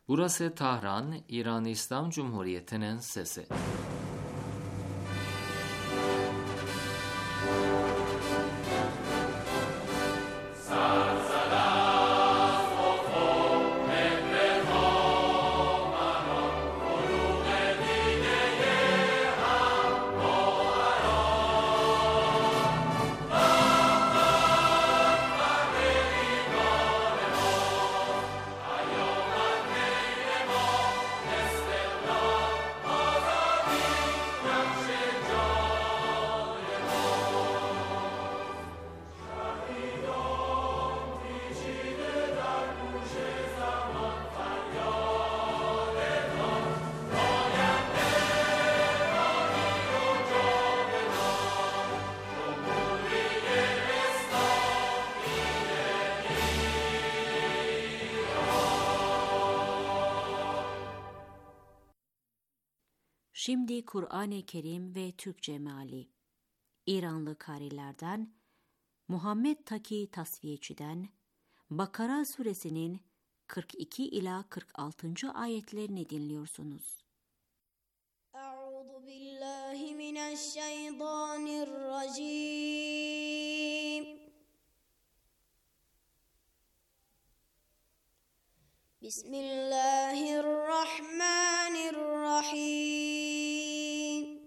Burası Tahran, İran İslam Cumhuriyeti'nin sesi. Şimdi Kur'an-ı Kerim ve Türkçe meali. İranlı karilerden Muhammed Taki Tasfiyeçi'den Bakara suresinin 42 ila 46. ayetlerini dinliyorsunuz. Euzu billahi mineşşeytanirracim. Bismillahirrahmanirrahim.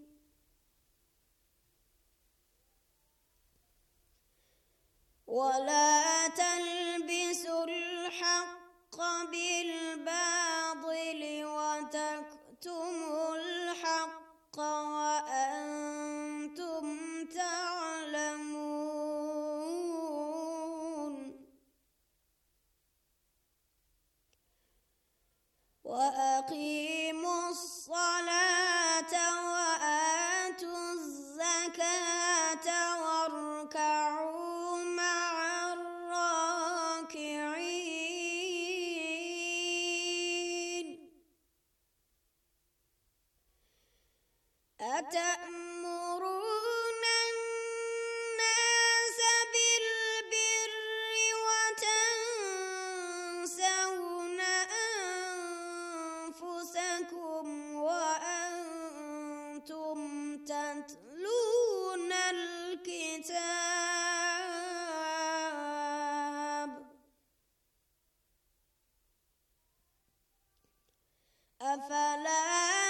وَلَا تَلْبِسُوا الْحَقَّ بِالْبَاطِلِ وَتَكْتُمُوا الْحَقَّ وَأَنْتُمْ تَعْلَمُونَ وَأَقِيمُوا الصَّلَاةَ وَآتُوا الزَّكَاةَ وَارْكَعُوا مَعَ الرَّاكِعِينَ أَتَأْمُرُونَ النَّاسَ بِالْبِرِّ وَتَنْسَوْنَ أَنفُسَكُمْ وَأَنْتُمْ تَتْلُونَ الْكِتَابَ أَفَلَا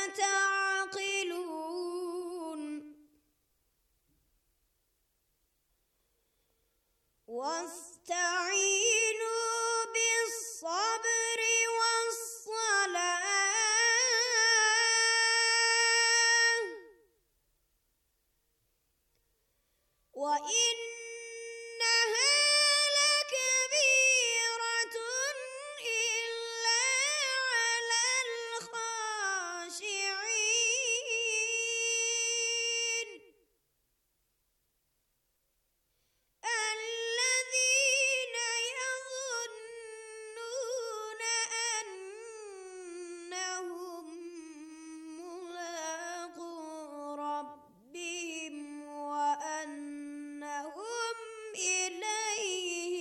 تَعْقِلُونَ وَاسْتَعِينُوا بِالصَّبْرِ وَالصَّلَاةِ وَإِنَّهَا لَكَبِيرَةٌ إِلَّا عَلَى الْخَاشِعِينَ الَّذِينَ يَظُنُّونَ أَنَّهُم مُّلَاقُو رَبِّهِمْ وَأَنَّهُمْ إِلَيْهِ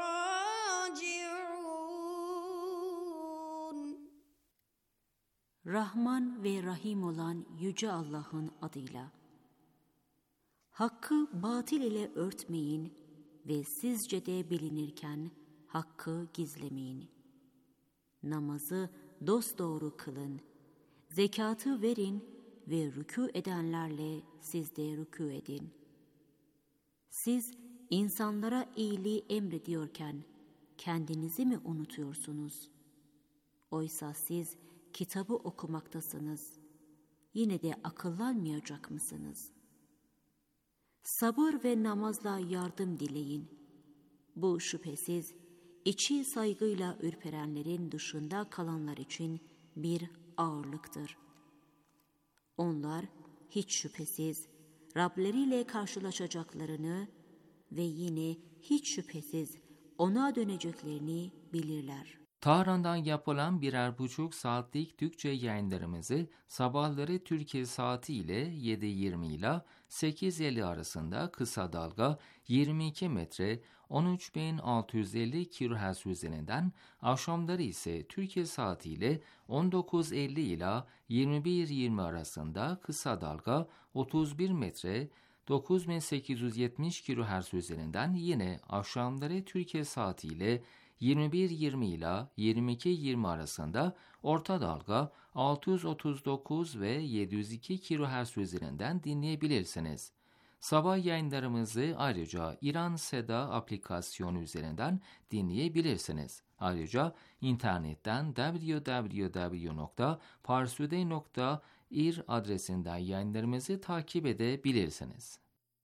رَاجِعُونَ. Rahman ve Rahim olan Yüce Allah'ın adıyla. Hakkı batil ile örtmeyin ve sizce de bilinirken hakkı gizlemeyin. Namazı dosdoğru kılın, zekatı verin ve rükû edenlerle siz de rükû edin. Siz insanlara iyiliği emrediyorken kendinizi mi unutuyorsunuz? Oysa siz kitabı okumaktasınız. Yine de akıllanmayacak mısınız? Sabır ve namazla yardım dileyin. Bu şüphesiz içi saygıyla ürperenlerin dışında kalanlar için bir ağırlıktır. Onlar hiç şüphesiz Rableriyle karşılaşacaklarını ve yine hiç şüphesiz ona döneceklerini bilirler. Tahran'dan yapılan 1,5 saatlik Türkçe yayınlarımızı sabahları Türkiye saati ile 7:20 ile 8:50 arasında kısa dalga 22 metre 13.650 kHz üzerinden, akşamları ise Türkiye saatiyle 19.50 ila 21.20 arasında kısa dalga 31 metre 9870 kHz üzerinden, yine akşamları Türkiye saatiyle 21.20 ila 22.20 arasında orta dalga 639 ve 702 kHz üzerinden dinleyebilirsiniz. Sabah yayınlarımızı ayrıca İran Seda aplikasyonu üzerinden dinleyebilirsiniz. Ayrıca internetten www.parsude.ir adresinden yayınlarımızı takip edebilirsiniz.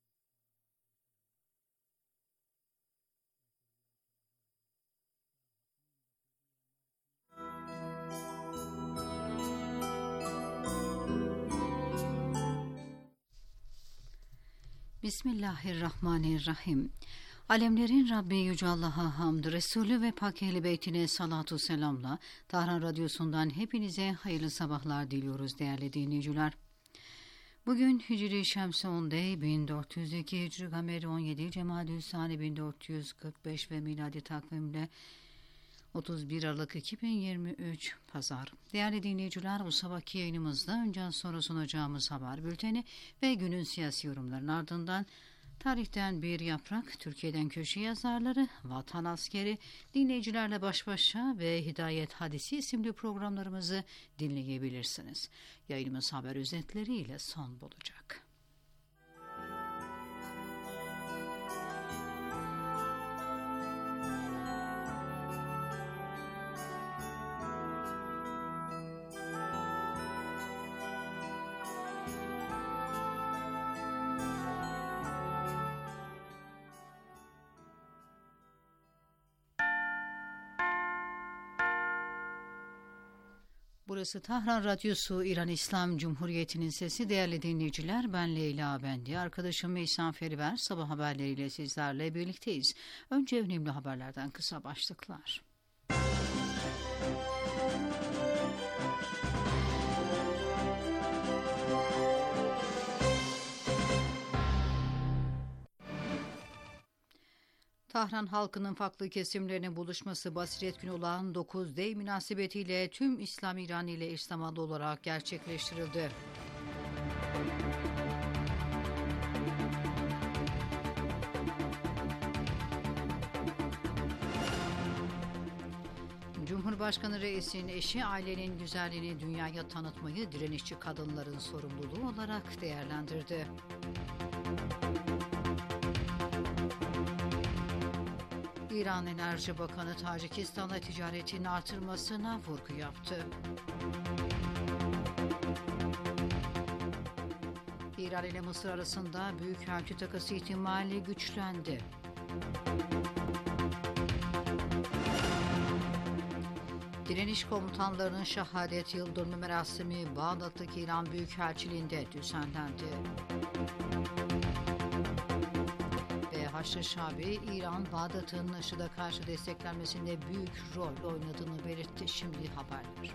Bismillahirrahmanirrahim. Alemlerin Rabbi Yüce Allah'a hamd, Resulü ve Pak Ehl-i Beytine salatu selamla Tahran Radyosu'ndan hepinize hayırlı sabahlar diliyoruz değerli dinleyiciler. Bugün Hicri Şemsi 10 Dey 1402, Hicri Gameri 17, Cemadü'l-Sani 1445 ve miladi takvimle 31 Aralık 2023 Pazar. Değerli dinleyiciler, bu sabahki yayınımızda önce sonra sunacağımız haber bülteni ve günün siyasi yorumlarının ardından tarihten bir yaprak, Türkiye'den köşe yazarları, Vatan Askeri, dinleyicilerle baş başa ve Hidayet Hadisi isimli programlarımızı dinleyebilirsiniz. Yayınımız haber özetleriyle son bulacak. Burası Tahran Radyosu, İran İslam Cumhuriyeti'nin sesi. Değerli dinleyiciler, ben Leyla Bendi, arkadaşım İhsan Feriver, sabah haberleriyle sizlerle birlikteyiz. Önce önemli haberlerden kısa başlıklar. Tahran halkının farklı kesimlerinin buluşması Basiret Günü olan 9 Dey münasebetiyle tüm İslam İran ile eş zamanlı olarak gerçekleştirildi. Cumhurbaşkanı Reis'in eşi ailenin güzelliğini dünyaya tanıtmayı direnişçi kadınların sorumluluğu olarak değerlendirdi. İran Enerji Bakanı Tacikistan'la ticaretin artırmasına vurgu yaptı. İran ile Mısır arasında büyükelçi takası ihtimali güçlendi. Direniş komutanlarının şehadet yıldönümü merasimi Bağdat'taki İran Büyükelçiliği'nde düzenlendi. Haçlı Şabi, İran, Bağdat'ın IŞİD'e karşı desteklenmesinde büyük rol oynadığını belirtti. Şimdi haberler.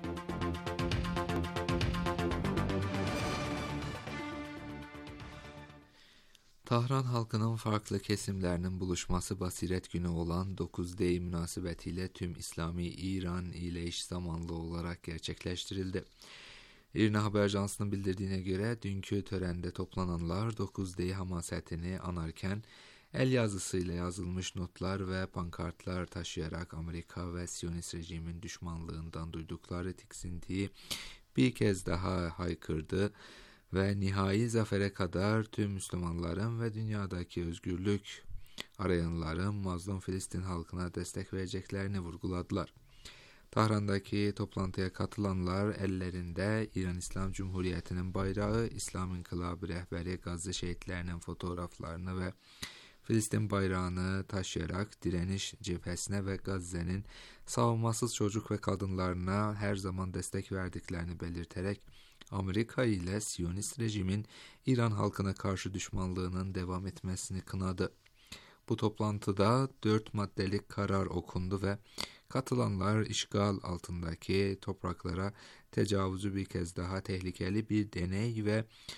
Tahran halkının farklı kesimlerinin buluşması Basiret Günü olan 9 Dey münasebetiyle tüm İslami İran ile eş zamanlı olarak gerçekleştirildi. İRNA Haber Ajansı'nın bildirdiğine göre dünkü törende toplananlar 9 Dey hamasetini anarken el yazısıyla yazılmış notlar ve pankartlar taşıyarak Amerika ve Siyonist rejimin düşmanlığından duydukları tiksintiyi bir kez daha haykırdı ve nihai zafere kadar tüm Müslümanların ve dünyadaki özgürlük arayanların mazlum Filistin halkına destek vereceklerini vurguladılar. Tahran'daki toplantıya katılanlar ellerinde İran İslam Cumhuriyeti'nin bayrağı, İslam İnkılabı rehberi Gazze şehitlerinin fotoğraflarını ve Filistin bayrağını taşıyarak direniş cephesine ve Gazze'nin savunmasız çocuk ve kadınlarına her zaman destek verdiklerini belirterek Amerika ile Siyonist rejimin İran halkına karşı düşmanlığının devam etmesini kınadı. Bu toplantıda 4 maddelik karar okundu ve katılanlar işgal altındaki topraklara tecavüzü bir kez daha tehlikeli bir deney ve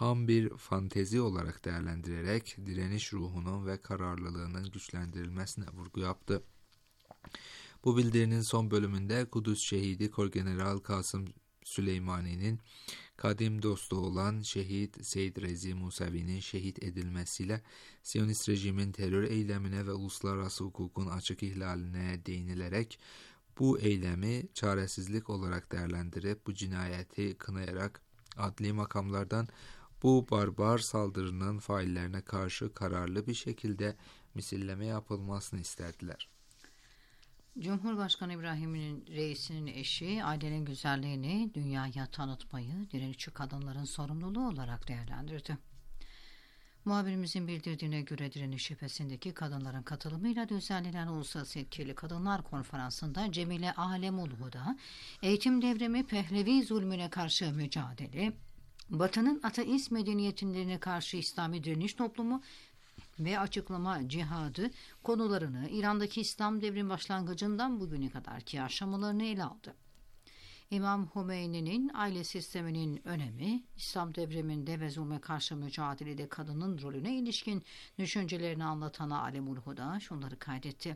ham bir fantezi olarak değerlendirerek direniş ruhunun ve kararlılığının güçlendirilmesine vurgu yaptı. Bu bildirinin son bölümünde Kudüs şehidi Korgeneral Kasım Süleymani'nin kadim dostu olan şehit Seyyid Rezi Musevi'nin şehit edilmesiyle Siyonist rejimin terör eylemine ve uluslararası hukukun açık ihlaline değinilerek bu eylemi çaresizlik olarak değerlendirip bu cinayeti kınayarak adli makamlardan bu barbar saldırının faillerine karşı kararlı bir şekilde misilleme yapılmasını istediler. Cumhurbaşkanı İbrahim'in reisinin eşi ailenin güzelliğini dünyaya tanıtmayı direnişçi kadınların sorumluluğu olarak değerlendirdi. Muhabirimizin bildirdiğine göre direniş cephesindeki kadınların katılımıyla düzenlenen Uluslararası Etkili Kadınlar Konferansı'nda Cemile Alemulhuda, eğitim devrimi Pehlevi zulmüne karşı mücadele, Batı'nın ateist medeniyetlerine karşı İslami direniş toplumu ve açıklama cihadı konularını İran'daki İslam devrimi başlangıcından bugüne kadarki aşamalarını ele aldı. İmam Hümeyni'nin aile sisteminin önemi, İslam devriminde ve zulme karşı mücadelede kadının rolüne ilişkin düşüncelerini anlatan Alemulhuda şunları kaydetti.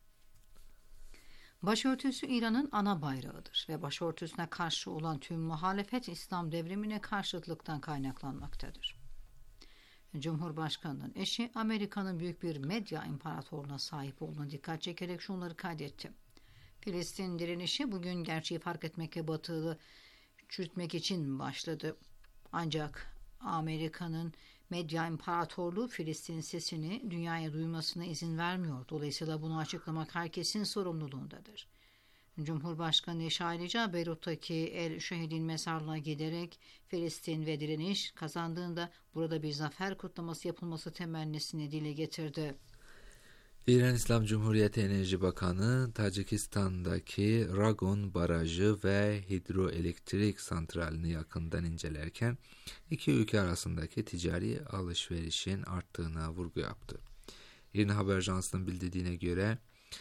Başörtüsü İran'ın ana bayrağıdır ve başörtüsüne karşı olan tüm muhalefet İslam devrimine karşıtlıktan kaynaklanmaktadır. Cumhurbaşkanının eşi Amerika'nın büyük bir medya imparatorluğuna sahip olduğuna dikkat çekerek şunları kaydetti. Filistin direnişi bugün gerçeği fark etmek ve Batı'yı çürütmek için başladı. Ancak Amerika'nın medya imparatorluğu Filistin sesini dünyaya duymasına izin vermiyor. Dolayısıyla bunu açıklamak herkesin sorumluluğundadır. Cumhurbaşkanı eşi ayrıca Beyrut'taki El Şehid'in mezarlığına giderek Filistin ve direniş kazandığında burada bir zafer kutlaması yapılması temennisini dile getirdi. İran İslam Cumhuriyeti Enerji Bakanı, Tacikistan'daki Ragon Barajı ve hidroelektrik santralini yakından incelerken iki ülke arasındaki ticari alışverişin arttığına vurgu yaptı. İran Haber Ajansı'nın bildirdiğine göre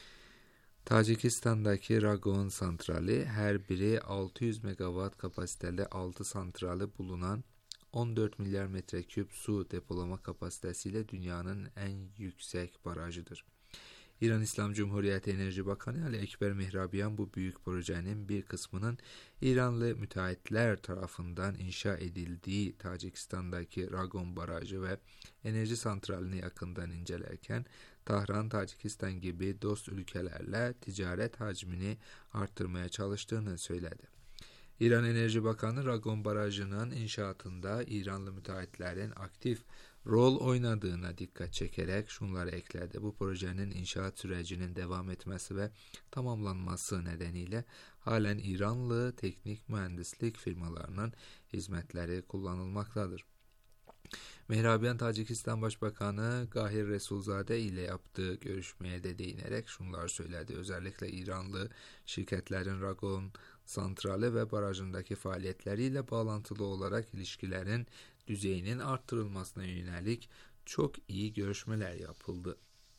Tacikistan'daki Ragon santrali her biri 600 megawatt kapasiteli 6 santrali bulunan 14 milyar metreküp su depolama kapasitesiyle dünyanın en yüksek barajıdır. İran İslam Cumhuriyeti Enerji Bakanı Ali Ekber Mehrabian bu büyük projenin bir kısmının İranlı müteahhitler tarafından inşa edildiği Tacikistan'daki Ragon Barajı ve enerji santralini yakından incelerken Tahran, Tacikistan gibi dost ülkelerle ticaret hacmini arttırmaya çalıştığını söyledi. İran Enerji Bakanı Ragon Barajı'nın inşaatında İranlı müteahhitlerin aktif rol oynadığına dikkat çekerek şunları ekledi. Bu projenin inşaat sürecinin devam etmesi ve tamamlanması nedeniyle halen İranlı teknik mühendislik firmalarının hizmetleri kullanılmaktadır. Mehrabian, Tacikistan Başbakanı Gahir Resulzade ile yaptığı görüşmeye de değinerek şunlar söyledi. Özellikle İranlı şirketlerin Ragon santrali ve barajındaki faaliyetleriyle bağlantılı olarak ilişkilerin düzeyinin arttırılmasına yönelik çok iyi görüşmeler yapıldı.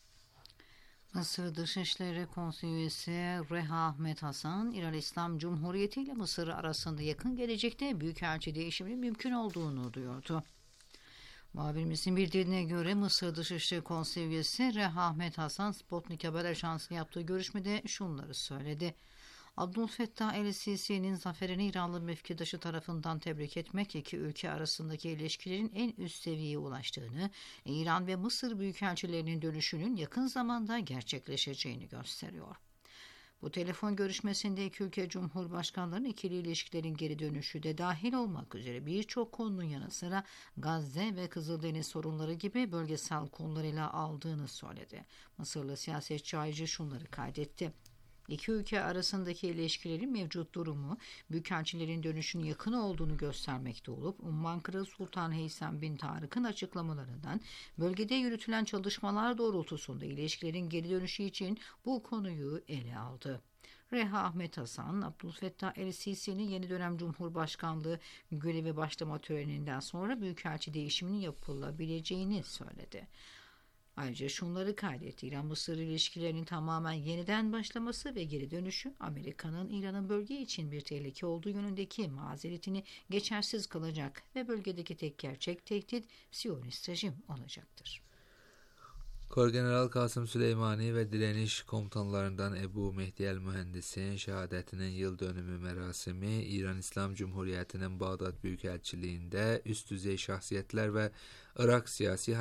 Mısır Dışişleri Konseyi üyesi Reha Ahmet Hasan, İran İslam Cumhuriyeti ile Mısır arasında yakın gelecekte büyükelçi değişiminin mümkün olduğunu duyurdu. Muhabirimizin bildirdiğine göre Mısır Dışişleri Konseyi üyesi Reha Ahmet Hasan, Sputnik Haber Ajansı'na yaptığı görüşmede şunları söyledi. Abdülfettah el-Sisi'nin zaferini İranlı mevkidaşı tarafından tebrik etmek iki ülke arasındaki ilişkilerin en üst seviyeye ulaştığını, İran ve Mısır büyükelçilerinin dönüşünün yakın zamanda gerçekleşeceğini gösteriyor. Bu telefon görüşmesinde iki ülke cumhurbaşkanlarının ikili ilişkilerin geri dönüşü de dahil olmak üzere birçok konunun yanı sıra Gazze ve Kızıldeniz sorunları gibi bölgesel konularıyla aldığını söyledi. Mısırlı siyasetçi ayrıca şunları kaydetti. İki ülke arasındaki ilişkilerin mevcut durumu büyükelçilerin dönüşünün yakın olduğunu göstermekte olup Umman Kralı Sultan Heysem bin Tarık'ın açıklamalarından bölgede yürütülen çalışmalar doğrultusunda ilişkilerin geri dönüşü için bu konuyu ele aldı. Reha Ahmet Hasan, Abdülfettah el-Sisi'nin yeni dönem Cumhurbaşkanlığı görevi başlama töreninden sonra büyükelçi değişiminin yapılabileceğini söyledi. Ayrıca şunları kaydetti: İran-Mısır ilişkilerinin tamamen yeniden başlaması ve geri dönüşü Amerika'nın İran'ın bölge için bir tehlike olduğu yönündeki mazeretini geçersiz kılacak ve bölgedeki tek gerçek tehdit Siyonist rejim olacaktır. Korgeneral Kasım Süleymani ve direniş komutanlarından Ebu Mehdi el-Mühendis'in şehadetinin yıl dönümü merasimi İran İslam Cumhuriyeti'nin Bağdat Büyükelçiliği'nde üst düzey şahsiyetler ve Irak siyasi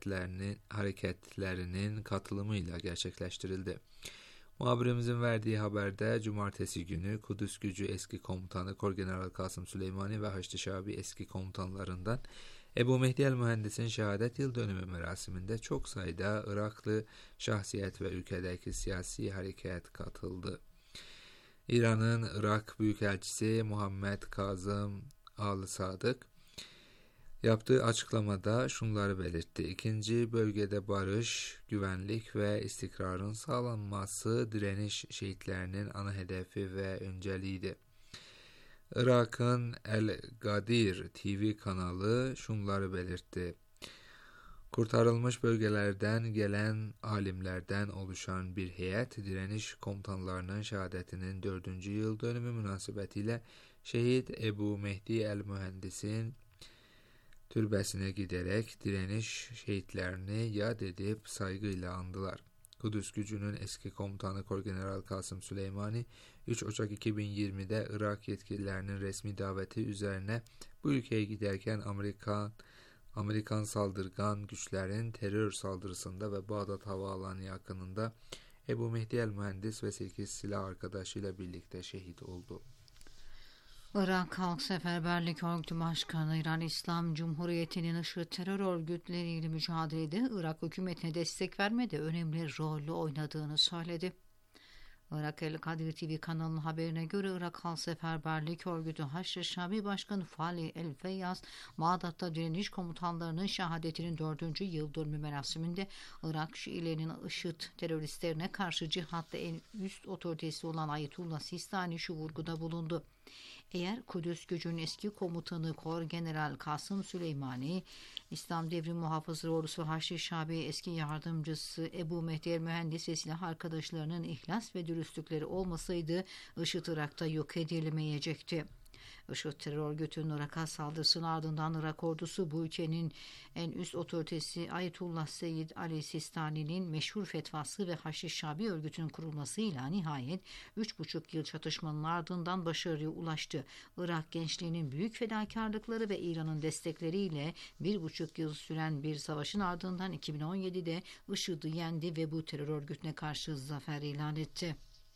hareketlerinin katılımıyla gerçekleştirildi. Muhabirimizin verdiği haberde cumartesi günü Kudüs Gücü eski komutanı Korgeneral Kasım Süleymani ve Haçlı Şabi eski komutanlarından Ebu Mehdi el-Mühendis'in şehadet yıl dönümü merasiminde çok sayıda Iraklı şahsiyet ve ülkedeki siyasi hareket katıldı. İran'ın Irak Büyükelçisi Muhammed Kazım Al-Sadık yaptığı açıklamada şunları belirtti: İkinci bölgede barış, güvenlik ve istikrarın sağlanması direniş şehitlerinin ana hedefi ve önceliğiydi. Irak'ın El-Gadir TV kanalı şunları belirtti: Kurtarılmış bölgelerden gelen alimlerden oluşan bir heyet direniş komutanlarının şehadetinin 4. yıl dönümü münasebetiyle şehit Ebu Mehdi el-Mühendis'in türbesine giderek direniş şehitlerini yad edip saygıyla andılar. Kudüs Gücü'nün eski komutanı Korgeneral Kasım Süleymani 3 Ocak 2020'de Irak yetkililerinin resmi daveti üzerine bu ülkeye giderken Amerikan saldırgan güçlerin terör saldırısında ve Bağdat Havaalanı yakınında Ebu Mehdi el-Mühendis ve 8 silah arkadaşıyla birlikte şehit oldu. Irak Halk Seferberlik Örgütü Başkanı İran İslam Cumhuriyeti'nin IŞİD terör örgütleriyle mücadelede Irak hükümetine destek vermede önemli rol oynadığını söyledi. Irak El-Kadir TV kanalının haberine göre Irak Halk Seferberlik Örgütü Haçlı Şabi Başkanı Fali El-Feyyaz, Bağdat'ta direniş komutanlarının şehadetinin 4. yıl dönümü merasiminde Irak Şiilerinin IŞİD teröristlerine karşı cihatta en üst otoritesi olan Ayetullah Sistani şu vurguda bulundu: Eğer Kudüs Gücü'nün eski komutanı Korgeneral Kasım Süleymani, İslam Devrim Muhafızları Ordusu Haçlı Şabi eski yardımcısı Ebu Mehdi el-Mühendis ve silah arkadaşlarının ihlas ve dürüstlükleri olmasaydı IŞİD Irak'ta yok edilemeyecekti. IŞİD terör örgütünün Irak'a saldırısının ardından Irak ordusu bu ülkenin en üst otoritesi Ayetullah Seyyid Ali Sistani'nin meşhur fetvası ve Haçlı Şabi örgütünün kurulmasıyla nihayet 3,5 yıl çatışmanın ardından başarıya ulaştı. Irak gençliğinin büyük fedakarlıkları ve İran'ın destekleriyle 1,5 yıl süren bir savaşın ardından 2017'de IŞİD'i yendi ve bu terör örgütüne karşı zafer ilan etti.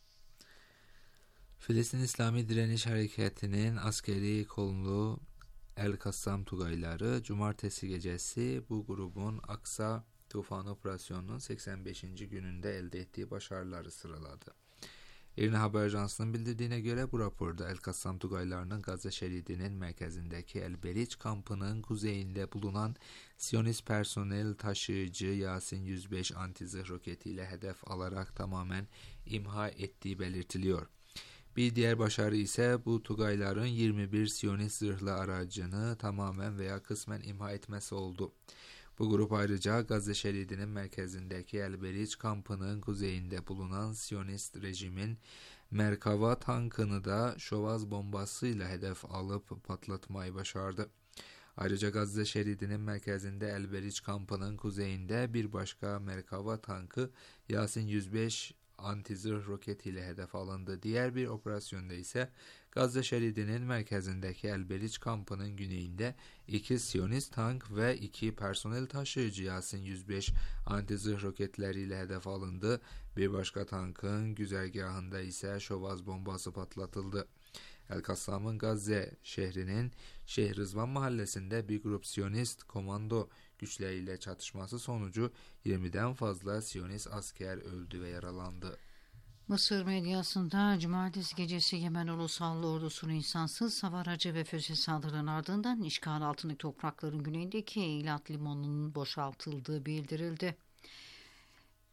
Filistin İslami Direniş Hareketi'nin askeri kolluğu El-Kassam Tugayları cumartesi gecesi bu grubun Aksa Tufan Operasyonu'nun 85. gününde elde ettiği başarıları sıraladı. İRNA Haber Ajansı'nın bildirdiğine göre bu raporda El-Kassam Tugaylarının Gazze şeridinin merkezindeki El-Beriç kampının kuzeyinde bulunan Siyonist personel taşıyıcı Yasin 105 anti-zırh roketiyle hedef alarak tamamen imha ettiği belirtiliyor. Bir diğer başarı ise bu Tugayların 21 Siyonist zırhlı aracını tamamen veya kısmen imha etmesi oldu. Bu grup ayrıca Gazze şeridinin merkezindeki El-Beriç kampının kuzeyinde bulunan Siyonist rejimin Merkava tankını da şovaz bombasıyla hedef alıp patlatmayı başardı. Ayrıca Gazze şeridinin merkezinde El-Beriç kampının kuzeyinde bir başka Merkava tankı Yasin 105 anti-zırh roketiyle hedef alındı. Diğer bir operasyonda ise Gazze şeridinin merkezindeki El-Beriç kampının güneyinde 2 Siyonist tank ve 2 personel taşıyıcı Yasin 105 anti-zırh roketleriyle hedef alındı. Bir başka tankın güzergahında ise şovaz bombası patlatıldı. El-Kassam'ın Gazze şehrinin Şeyh Rızvan mahallesinde bir grup Siyonist komando güçleriyle çatışması sonucu 20'den fazla Siyonist asker öldü ve yaralandı. Mısır medyasında cumartesi gecesi Yemen Ulusal Ordusu'nun insansız hava aracı ve füze saldırılarının ardından işgal altındaki toprakların güneyindeki Eilat limanının boşaltıldığı bildirildi.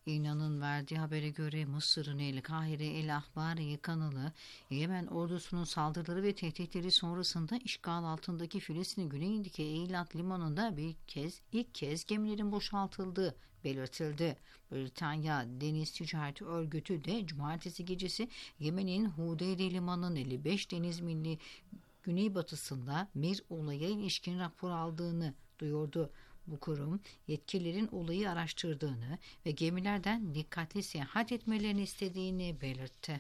İran'ın verdiği habere göre Mısır'ın El Kahire El Ahbari kanalı Yemen ordusunun saldırıları ve tehditleri sonrasında işgal altındaki Filistin güneyindeki Eilat limanında ilk kez gemilerin boşaltıldığı belirtildi. Britanya Deniz Ticareti Örgütü de cumartesi gecesi Yemen'in Hudeyde limanının 55 deniz milli güneybatısında bir olaya ilişkin rapor aldığını duyurdu. Bu kurum yetkililerin olayı araştırdığını ve gemilerden dikkatli seyahat etmelerini istediğini belirtti.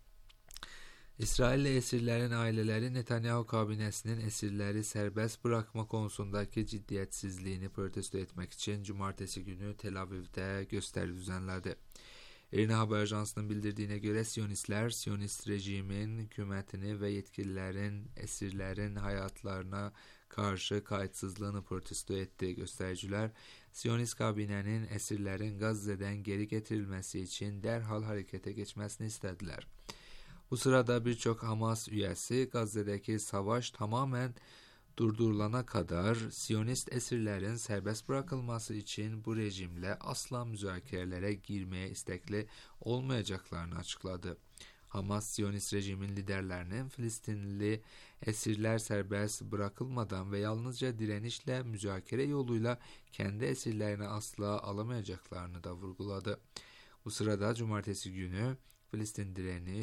İsrailli esirlerin aileleri Netanyahu kabinesinin esirleri serbest bırakma konusundaki ciddiyetsizliğini protesto etmek için cumartesi günü Tel Aviv'de gösteri düzenledi. İRNA Haber Ajansı'nın bildirdiğine göre Siyonistler, Siyonist rejimin hükümetini ve yetkililerin esirlerin hayatlarına karşı kayıtsızlığını protesto etti. Göstericiler, Siyonist kabinenin esirlerin Gazze'den geri getirilmesi için derhal harekete geçmesini istediler. Bu sırada birçok Hamas üyesi Gazze'deki savaş tamamen durdurulana kadar Siyonist esirlerin serbest bırakılması için bu rejimle asla müzakerelere girmeye istekli olmayacaklarını açıkladı. Hamas, Siyonist rejimin liderlerinin Filistinli esirler serbest bırakılmadan ve yalnızca direnişle müzakere yoluyla kendi esirlerini asla alamayacaklarını da vurguladı. Bu sırada cumartesi günü Filistin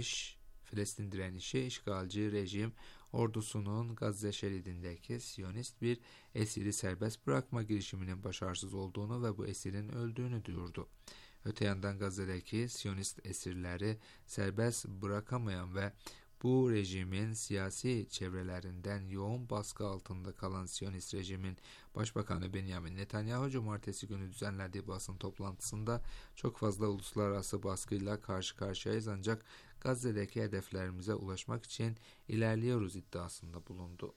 direnişi işgalci rejim ordusunun Gazze şeridindeki Siyonist bir esiri serbest bırakma girişiminin başarısız olduğunu ve bu esirin öldüğünü duyurdu. Öte yandan Gazze'deki Siyonist esirleri serbest bırakamayan ve bu rejimin siyasi çevrelerinden yoğun baskı altında kalan Siyonist rejimin Başbakanı Benjamin Netanyahu cumartesi günü düzenlediği basın toplantısında çok fazla uluslararası baskıyla karşı karşıyayız ancak Gazze'deki hedeflerimize ulaşmak için ilerliyoruz iddiasında bulundu.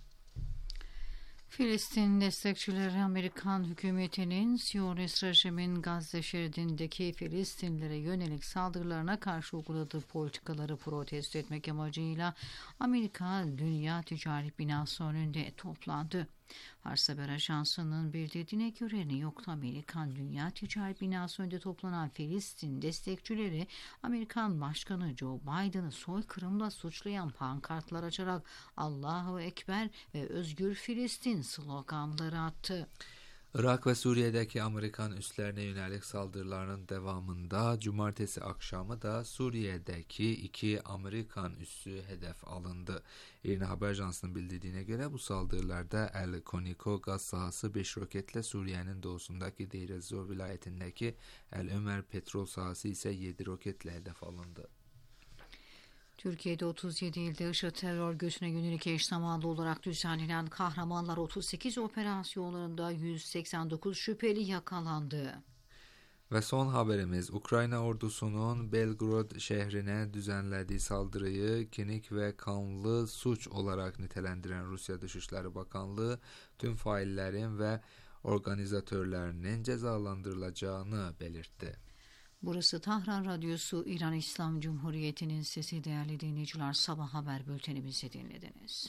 Filistin destekçileri Amerikan hükümetinin Siyonist rejimin Gazze şeridindeki Filistinlilere yönelik saldırılarına karşı uyguladığı politikaları protesto etmek amacıyla Amerika Dünya Ticaret Binası önünde toplandı. Fars Haber Ajansı'nın bildirdiğine göre New York'ta Amerikan Dünya Ticaret Binası önünde toplanan Filistin destekçileri Amerikan Başkanı Joe Biden'ı soykırımla suçlayan pankartlar açarak Allahu Ekber ve Özgür Filistin sloganları attı. Irak ve Suriye'deki Amerikan üslerine yönelik saldırıların devamında cumartesi akşamı da Suriye'deki 2 Amerikan üssü hedef alındı. İRNA Haber Ajansı'nın bildirdiğine göre bu saldırılarda El Koniko gaz sahası 5 roketle, Suriye'nin doğusundaki Deir ez-Zor vilayetindeki El Ömer petrol sahası ise 7 roketle hedef alındı. Türkiye'de 37 ilde IŞİD terör örgütüne yönelik eş zamanlı olarak düzenlenen Kahramanlar 38 operasyonlarında 189 şüpheli yakalandı. Ve son haberimiz, Ukrayna ordusunun Belgorod şehrine düzenlediği saldırıyı kinik ve kanlı suç olarak nitelendiren Rusya Dışişleri Bakanlığı tüm faillerin ve organizatörlerinin cezalandırılacağını belirtti. Burası Tahran Radyosu, İran İslam Cumhuriyeti'nin sesi. Değerli dinleyiciler, sabah haber bültenimizi dinlediniz.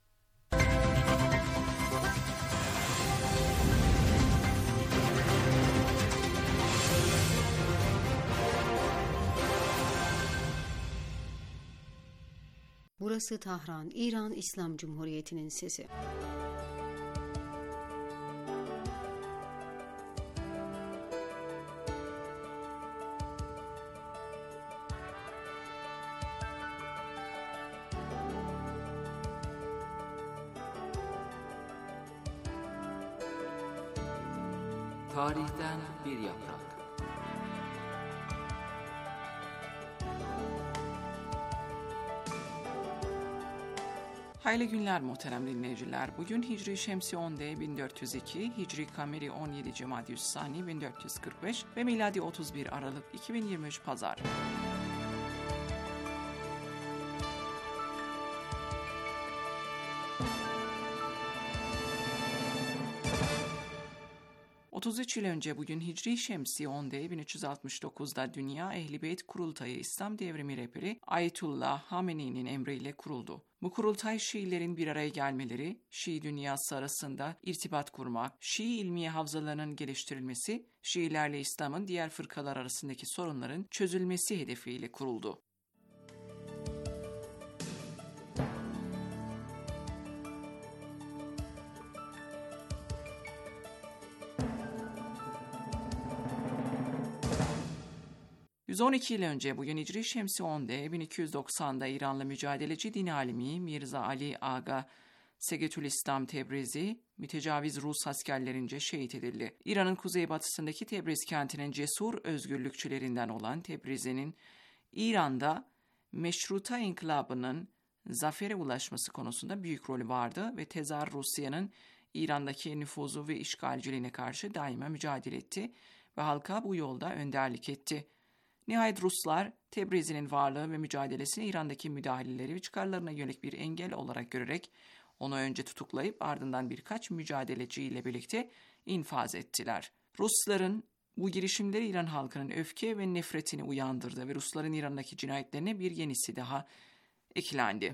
Burası Tahran, İran İslam Cumhuriyeti'nin sesi. Tarihten bir yaprak. Hayırlı günler muhterem dinleyiciler. Bugün Hicri Şemsi 10'de 1402, Hicri Kameri 17 Cemadyüssani 1445 ve miladi 31 Aralık 2023 Pazar. 33 yıl önce bugün Hicri Şemsi 10'da 1369'da Dünya Ehl-i Beyt Kurultayı İslam Devrimi rehberi Ayetullah Hamene'nin emriyle kuruldu. Bu kurultay Şiilerin bir araya gelmeleri, Şii dünyası arasında irtibat kurmak, Şii ilmiye havzalarının geliştirilmesi, Şiilerle İslam'ın diğer fırkalar arasındaki sorunların çözülmesi hedefiyle kuruldu. ...112 yıl önce bugün Hicri Şemsi 10'da 1290'da İranlı mücadeleci din alimi Mirza Ali Aga Segetülislam Tebrizi, mütecaviz Rus askerlerince şehit edildi. İran'ın kuzeybatısındaki Tebriz kentinin cesur özgürlükçülerinden olan Tebrizi'nin İran'da Meşruta İnkılabı'nın zafere ulaşması konusunda büyük rolü vardı ve Tezar Rusya'nın İran'daki nüfuzu ve işgalciliğine karşı daima mücadele etti ve halka bu yolda önderlik etti. Nihayet Ruslar, Tebrizi'nin varlığı ve mücadelesini İran'daki müdahaleleri ve çıkarlarına yönelik bir engel olarak görerek onu önce tutuklayıp ardından birkaç mücadeleciyle birlikte infaz ettiler. Rusların bu girişimleri İran halkının öfke ve nefretini uyandırdı ve Rusların İran'daki cinayetlerine bir yenisi daha eklendi.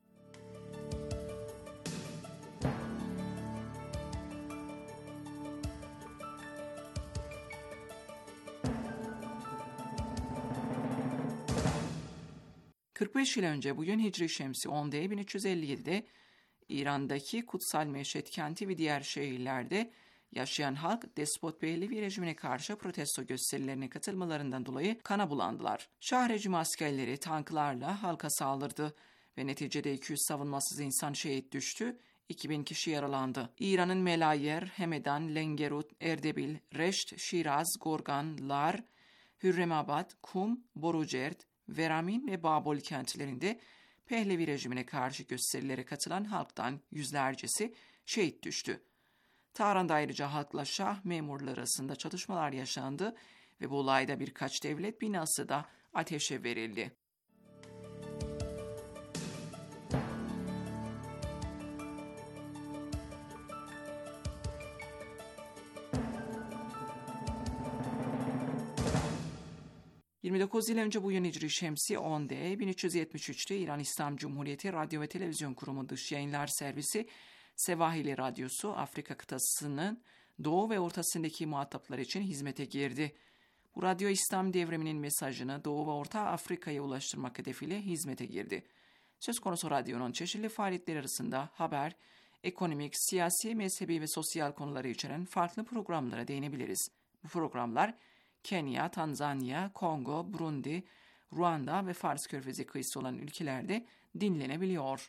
...45 yıl önce bugün Hicri Şemsi 10'da 1357'de... İran'daki Kutsal Meşhed kenti ve diğer şehirlerde... yaşayan halk Despot Pehlevi rejimine karşı protesto gösterilerine katılmalarından dolayı kana bulandılar. Şah rejimi askerleri tanklarla halka saldırdı... ve neticede 200 savunmasız insan şehit düştü... 2000 kişi yaralandı. İran'ın Melayer, Hemedan, Lengerut, Erdebil, Reşt, Şiraz, Gorgan, Lar, Hürremabad, Kum, Borucerd, Veramin ve Babol kentlerinde Pehlevi rejimine karşı gösterilere katılan halktan yüzlercesi şehit düştü. Tahran'da ayrıca halkla şah memurları arasında çatışmalar yaşandı ve bu olayda birkaç devlet binası da ateşe verildi. ...29 yıl önce bugün Hicri Şemsi 10'da 1373'te İran İslam Cumhuriyeti Radyo ve Televizyon Kurumu Dış Yayınlar Servisi... Sevahili Radyosu Afrika kıtasının Doğu ve Ortasındaki muhataplar için hizmete girdi. Bu radyo İslam devriminin mesajını Doğu ve Orta Afrika'ya ulaştırmak hedefiyle hizmete girdi. Söz konusu radyonun çeşitli faaliyetleri arasında haber, ekonomik, siyasi, mezhebi ve sosyal konuları içeren farklı programlara değinebiliriz. Bu programlar Kenya, Tanzanya, Kongo, Burundi, Ruanda ve Fars Körfezi kıyısı olan ülkelerde dinlenebiliyor.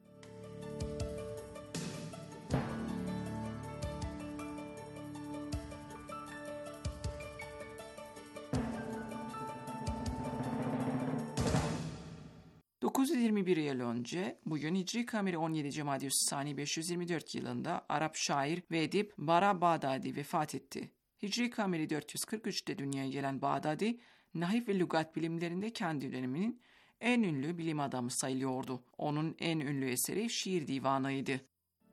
...921 yıl önce bugün Hicri Kameri 17 Cemadyüssani 524 yılında Arap şair ve edip Bara Bağdadi vefat etti. Hicri Kameri 443'te dünyaya gelen Bağdadi, nahiv ve lügat bilimlerinde kendi döneminin en ünlü bilim adamı sayılıyordu. Onun en ünlü eseri Şiir Divanı'ydı.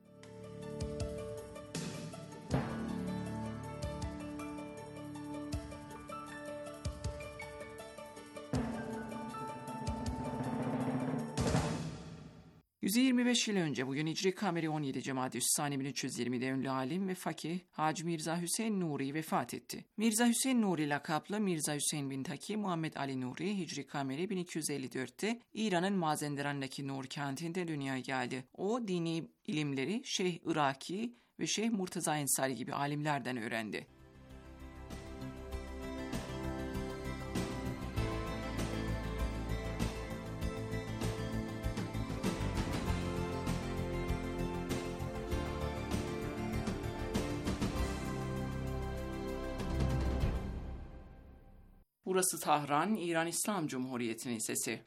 ...125 yıl önce bugün Hicri Kameri 17 Cemadyüssani 1320'de ünlü alim ve fakih Hacı Mirza Hüseyin Nuri vefat etti. Mirza Hüseyin Nuri lakaplı Mirza Hüseyin bin Taki Muhammed Ali Nuri Hicri Kameri 1254'te İran'ın Mazenderan'daki Nur kentinde dünyaya geldi. O dini ilimleri Şeyh Iraki ve Şeyh Murtaza Ensari gibi alimlerden öğrendi. Burası Tahran, İran İslam Cumhuriyeti'nin sesi.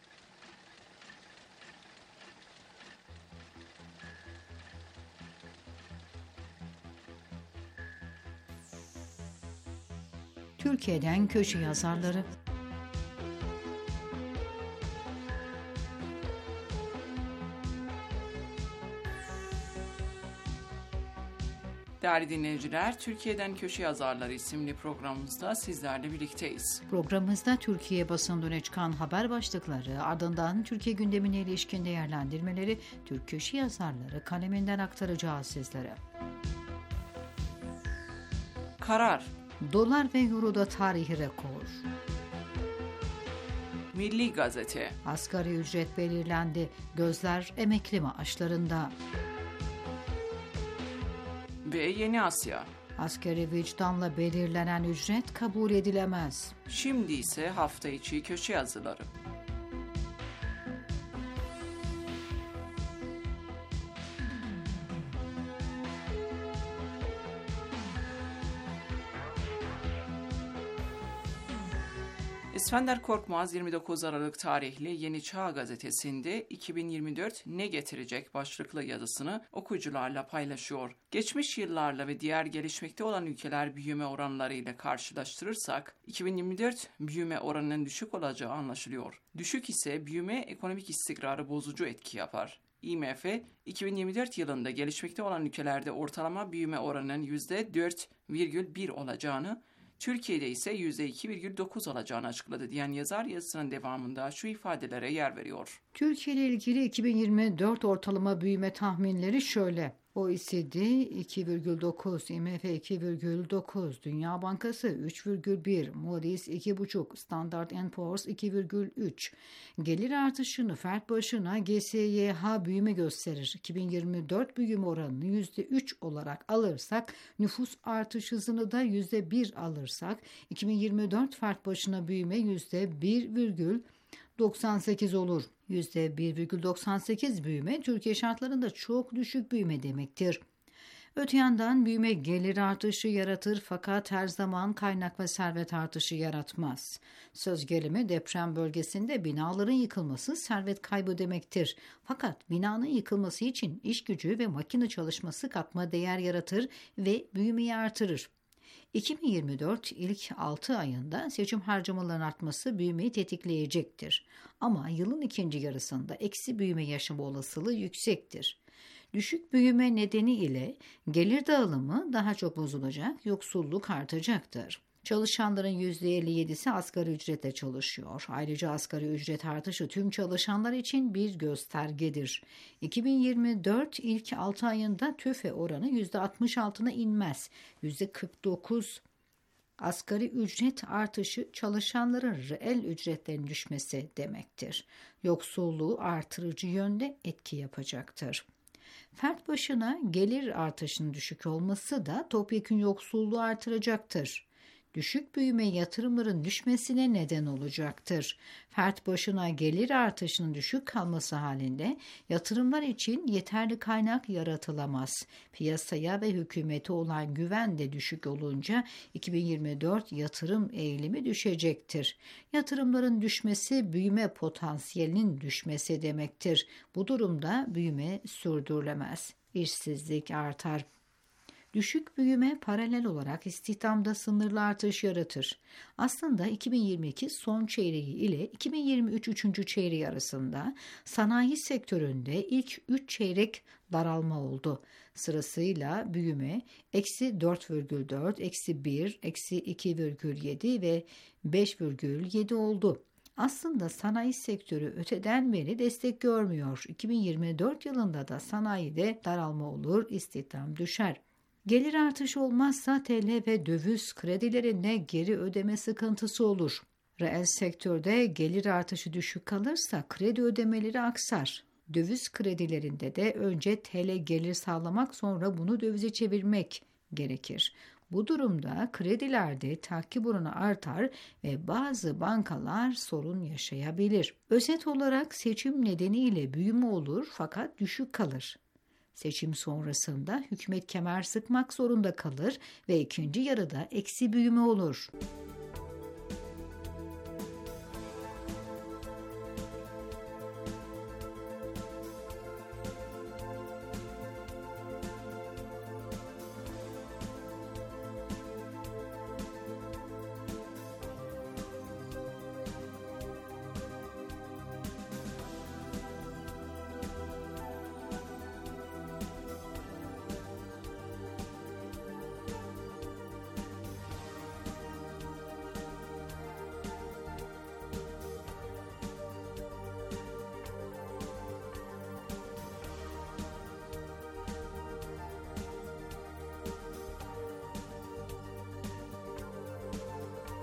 Türkiye'den köşe yazarları. Değerli dinleyiciler, Türkiye'den Köşe Yazarları isimli programımızda sizlerle birlikteyiz. Programımızda Türkiye basında öne çıkan haber başlıkları, ardından Türkiye gündemine ilişkin değerlendirmeleri, Türk köşe yazarları kaleminden aktaracağız sizlere. Karar. Dolar ve Euro'da tarihi rekor. Milli Gazete. Asgari ücret belirlendi. Gözler emekli maaşlarında. Ve Yeni Asya. Asgari vicdanla belirlenen ücret kabul edilemez. Şimdi ise hafta içi köşe yazıları. İskender Korkmaz 29 Aralık tarihli Yeni Çağ gazetesinde 2024 ne getirecek başlıklı yazısını okuyucularla paylaşıyor. Geçmiş yıllarla ve diğer gelişmekte olan ülkeler büyüme oranlarıyla karşılaştırırsak 2024 büyüme oranının düşük olacağı anlaşılıyor. Düşük ise büyüme ekonomik istikrarı bozucu etki yapar. IMF, 2024 yılında gelişmekte olan ülkelerde ortalama büyüme oranının %4,1 olacağını, Türkiye'de ise %2,9 olacağını açıkladı diyen yazar yazısının devamında şu ifadelere yer veriyor. Türkiye ile ilgili 2024 ortalama büyüme tahminleri şöyle. OECD 2,9, IMF 2,9, Dünya Bankası 3,1, Moody's 2,5, Standard & Poor's 2,3. Gelir artışını fert başına GSYH büyüme gösterir. 2024 büyüme oranını %3 olarak alırsak, nüfus artış hızını da %1 alırsak, 2024 fert başına büyüme %1,98 olur. %1,98 büyüme Türkiye şartlarında çok düşük büyüme demektir. Öte yandan büyüme gelir artışı yaratır fakat her zaman kaynak ve servet artışı yaratmaz. Söz gelimi deprem bölgesinde binaların yıkılması servet kaybı demektir. Fakat binanın yıkılması için iş gücü ve makine çalışması katma değer yaratır ve büyümeyi artırır. 2024 ilk 6 ayında seçim harcamalarının artması büyümeyi tetikleyecektir. Ama yılın ikinci yarısında eksi büyüme yaşama olasılığı yüksektir. Düşük büyüme nedeniyle gelir dağılımı daha çok bozulacak, yoksulluk artacaktır. Çalışanların %57'si asgari ücretle çalışıyor. Ayrıca asgari ücret artışı tüm çalışanlar için bir göstergedir. 2024 ilk 6 ayında TÜFE oranı %66'na inmez. %49 asgari ücret artışı çalışanların reel ücretlerinin düşmesi demektir. Yoksulluğu artırıcı yönde etki yapacaktır. Fert başına gelir artışının düşük olması da topyekün yoksulluğu artıracaktır. Düşük büyüme yatırımların düşmesine neden olacaktır. Fert başına gelir artışının düşük kalması halinde yatırımlar için yeterli kaynak yaratılamaz. Piyasaya ve hükümete olan güven de düşük olunca 2024 yatırım eğilimi düşecektir. Yatırımların düşmesi büyüme potansiyelinin düşmesi demektir. Bu durumda büyüme sürdürülemez. İşsizlik artar. Düşük büyüme paralel olarak istihdamda sınırlı artış yaratır. Aslında 2022 son çeyreği ile 2023 3. çeyreği arasında sanayi sektöründe ilk 3 çeyrek daralma oldu. Sırasıyla büyüme -4,4, -1, -2,7 ve 5,7 oldu. Aslında sanayi sektörü öteden beri destek görmüyor. 2024 yılında da sanayide daralma olur, istihdam düşer. Gelir artışı olmazsa TL ve döviz kredilerine geri ödeme sıkıntısı olur. Reel sektörde gelir artışı düşük kalırsa kredi ödemeleri aksar. Döviz kredilerinde de önce TL gelir sağlamak, sonra bunu dövize çevirmek gerekir. Bu durumda kredilerde takip oranı artar ve bazı bankalar sorun yaşayabilir. Özet olarak seçim nedeniyle büyüme olur fakat düşük kalır. Seçim sonrasında hükümet kemer sıkmak zorunda kalır ve ikinci yarıda eksi büyüme olur.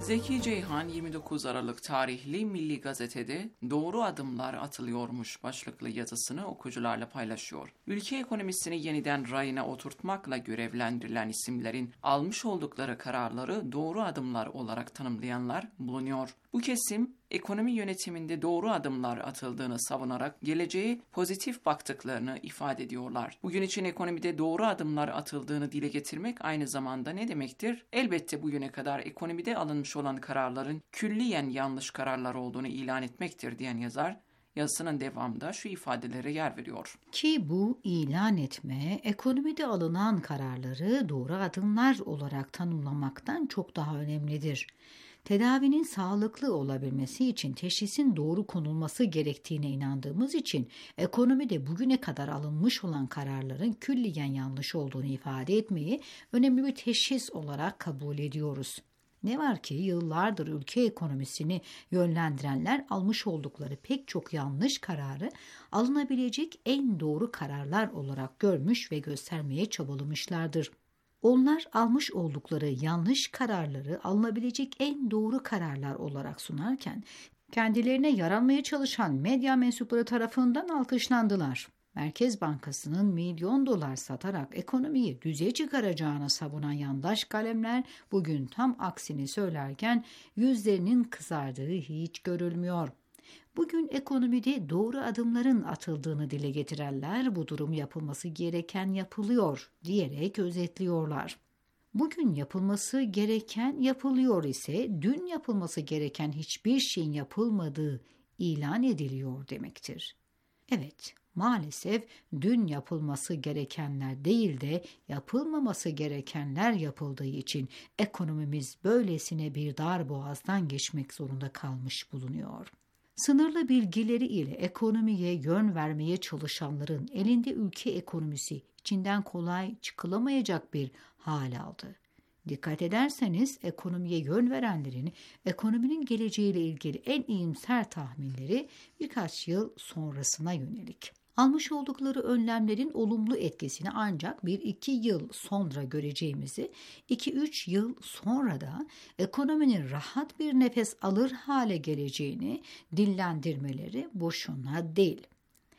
Zeki Ceyhan 29 Aralık tarihli Milli Gazete'de "Doğru adımlar atılıyormuş" başlıklı yazısını okuyucularla paylaşıyor. Ülke ekonomisini yeniden rayına oturtmakla görevlendirilen isimlerin almış oldukları kararları doğru adımlar olarak tanımlayanlar bulunuyor. Bu kesim ekonomi yönetiminde doğru adımlar atıldığını savunarak geleceğe pozitif baktıklarını ifade ediyorlar. Bugün için ekonomide doğru adımlar atıldığını dile getirmek aynı zamanda ne demektir? Elbette bugüne kadar ekonomide alınmış olan kararların külliyen yanlış kararlar olduğunu ilan etmektir diyen yazar, yazısının devamında şu ifadelere yer veriyor. Ki bu ilan etme, ekonomide alınan kararları doğru adımlar olarak tanımlamaktan çok daha önemlidir. Tedavinin sağlıklı olabilmesi için teşhisin doğru konulması gerektiğine inandığımız için ekonomide bugüne kadar alınmış olan kararların külliyen yanlış olduğunu ifade etmeyi önemli bir teşhis olarak kabul ediyoruz. Ne var ki yıllardır ülke ekonomisini yönlendirenler almış oldukları pek çok yanlış kararı alınabilecek en doğru kararlar olarak görmüş ve göstermeye çabalamışlardır. Onlar almış oldukları yanlış kararları alınabilecek en doğru kararlar olarak sunarken kendilerine yaranmaya çalışan medya mensupları tarafından alkışlandılar. Merkez Bankası'nın milyon dolar satarak ekonomiyi düze çıkaracağını savunan yandaş kalemler bugün tam aksini söylerken yüzlerinin kızardığı hiç görülmüyor. Bugün ekonomide doğru adımların atıldığını dile getirenler bu durum yapılması gereken yapılıyor diyerek özetliyorlar. Bugün yapılması gereken yapılıyor ise dün yapılması gereken hiçbir şeyin yapılmadığı ilan ediliyor demektir. Evet, maalesef dün yapılması gerekenler değil de yapılmaması gerekenler yapıldığı için ekonomimiz böylesine bir darboğazdan geçmek zorunda kalmış bulunuyor. Sınırlı bilgileri ile ekonomiye yön vermeye çalışanların elinde ülke ekonomisi içinden kolay çıkılamayacak bir hal aldı. Dikkat ederseniz ekonomiye yön verenlerin ekonominin geleceğiyle ilgili en iyimser tahminleri birkaç yıl sonrasına yönelik. Almış oldukları önlemlerin olumlu etkisini ancak 1-2 yıl sonra göreceğimizi, 2-3 yıl sonra da ekonominin rahat bir nefes alır hale geleceğini dillendirmeleri boşuna değil.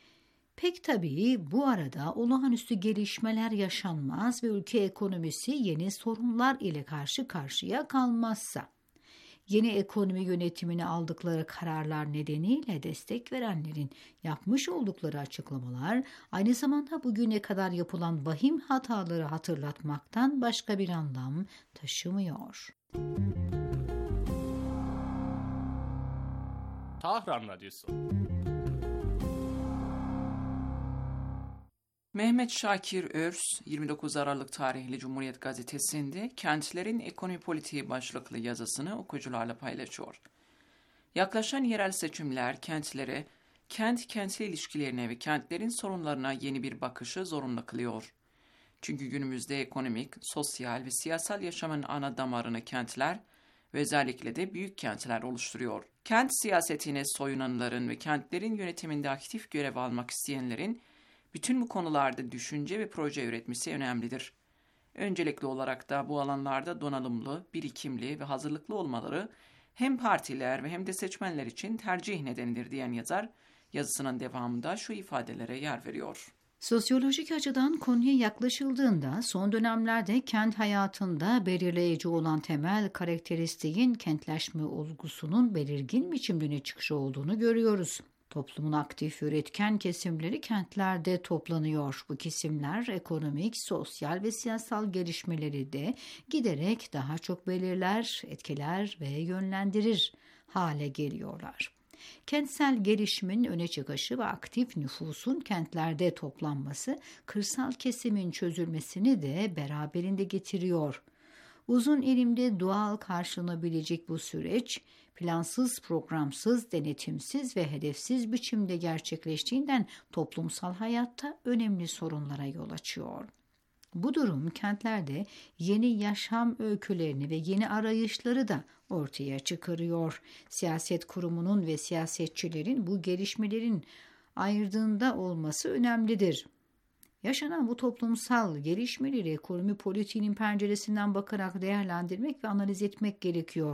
Pek tabii bu arada olağanüstü gelişmeler yaşanmaz ve ülke ekonomisi yeni sorunlar ile karşı karşıya kalmazsa, yeni ekonomi yönetimine aldıkları kararlar nedeniyle destek verenlerin yapmış oldukları açıklamalar aynı zamanda bugüne kadar yapılan vahim hataları hatırlatmaktan başka bir anlam taşımıyor. Tahran Radyosu. Mehmet Şakir Örs, 29 Aralık tarihli Cumhuriyet Gazetesi'nde "Kentlerin Ekonomi Politiği" başlıklı yazısını okuyucularla paylaşıyor. Yaklaşan yerel seçimler kentlere, kent-kentli ilişkilerine ve kentlerin sorunlarına yeni bir bakışı zorunlu kılıyor. Çünkü günümüzde ekonomik, sosyal ve siyasal yaşamın ana damarını kentler ve özellikle de büyük kentler oluşturuyor. Kent siyasetine soyunanların ve kentlerin yönetiminde aktif görev almak isteyenlerin bütün bu konularda düşünce ve proje üretmesi önemlidir. Öncelikli olarak da bu alanlarda donanımlı, birikimli ve hazırlıklı olmaları hem partiler ve hem de seçmenler için tercih nedenidir diyen yazar, yazısının devamında şu ifadelere yer veriyor. Sosyolojik açıdan konuya yaklaşıldığında son dönemlerde kent hayatında belirleyici olan temel karakteristiğin kentleşme olgusunun belirgin biçimde öne çıkışı olduğunu görüyoruz. Toplumun aktif üretken kesimleri kentlerde toplanıyor. Bu kesimler ekonomik, sosyal ve siyasal gelişmeleri de giderek daha çok belirler, etkiler ve yönlendirir hale geliyorlar. Kentsel gelişimin öne çıkışı ve aktif nüfusun kentlerde toplanması, kırsal kesimin çözülmesini de beraberinde getiriyor. Uzun erimde doğal karşılanabilecek bu süreç, plansız, programsız, denetimsiz ve hedefsiz biçimde gerçekleştiğinden toplumsal hayatta önemli sorunlara yol açıyor. Bu durum kentlerde yeni yaşam öykülerini ve yeni arayışları da ortaya çıkarıyor. Siyaset kurumunun ve siyasetçilerin bu gelişmelerin ayırdığında olması önemlidir. Yaşanan bu toplumsal gelişmeleri ekonomi politiğinin penceresinden bakarak değerlendirmek ve analiz etmek gerekiyor.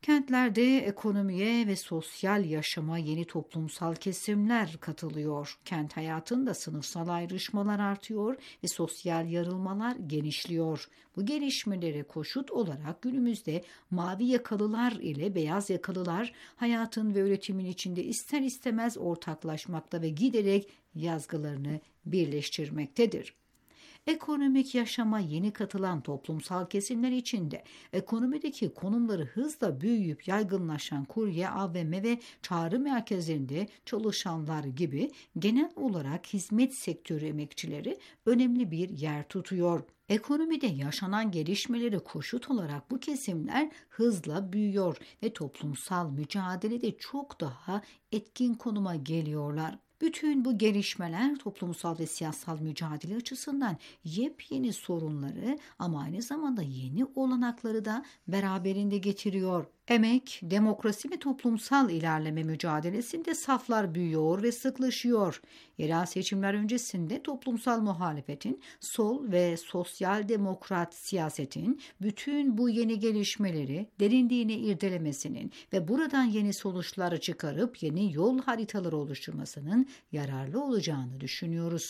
Kentlerde ekonomiye ve sosyal yaşama yeni toplumsal kesimler katılıyor. Kent hayatında sınıfsal ayrışmalar artıyor ve sosyal yarılmalar genişliyor. Bu gelişmelere koşut olarak günümüzde mavi yakalılar ile beyaz yakalılar hayatın ve üretimin içinde ister istemez ortaklaşmakta ve giderek yazgılarını birleştirmektedir. Ekonomik yaşama yeni katılan toplumsal kesimler içinde ekonomideki konumları hızla büyüyüp yaygınlaşan kurye, AVM ve çağrı merkezlerinde çalışanlar gibi genel olarak hizmet sektörü emekçileri önemli bir yer tutuyor. Ekonomide yaşanan gelişmeleri koşut olarak bu kesimler hızla büyüyor ve toplumsal mücadelede çok daha etkin konuma geliyorlar. Bütün bu gelişmeler toplumsal ve siyasal mücadele açısından yepyeni sorunları ama aynı zamanda yeni olanakları da beraberinde getiriyor. Emek, demokrasi ve toplumsal ilerleme mücadelesinde saflar büyüyor ve sıklaşıyor. Yerel seçimler öncesinde toplumsal muhalefetin, sol ve sosyal demokrat siyasetin bütün bu yeni gelişmeleri derinliğine irdelemesinin ve buradan yeni sonuçlar çıkarıp yeni yol haritaları oluşturmasının yararlı olacağını düşünüyoruz.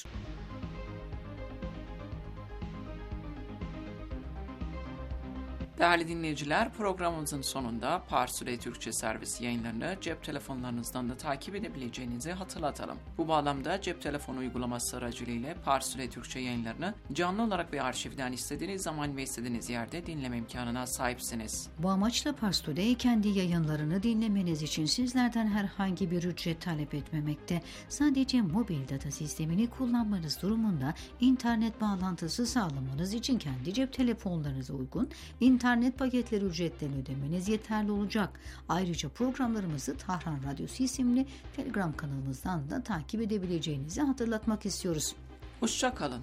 Değerli dinleyiciler, programımızın sonunda Parsule Türkçe servis yayınlarını cep telefonlarınızdan da takip edebileceğinizi hatırlatalım. Bu bağlamda cep telefonu uygulaması aracılığıyla Parsule Türkçe yayınlarını canlı olarak ve arşivden istediğiniz zaman ve istediğiniz yerde dinleme imkanına sahipsiniz. Bu amaçla Parsule kendi yayınlarını dinlemeniz için sizlerden herhangi bir ücret talep etmemekte. Sadece mobil data sistemini kullanmanız durumunda internet bağlantısı sağlamanız için kendi cep telefonlarınıza uygun internet paketleri ücretlerini ödemeniz yeterli olacak. Ayrıca programlarımızı Tahran Radyosu isimli Telegram kanalımızdan da takip edebileceğinizi hatırlatmak istiyoruz. Hoşça kalın.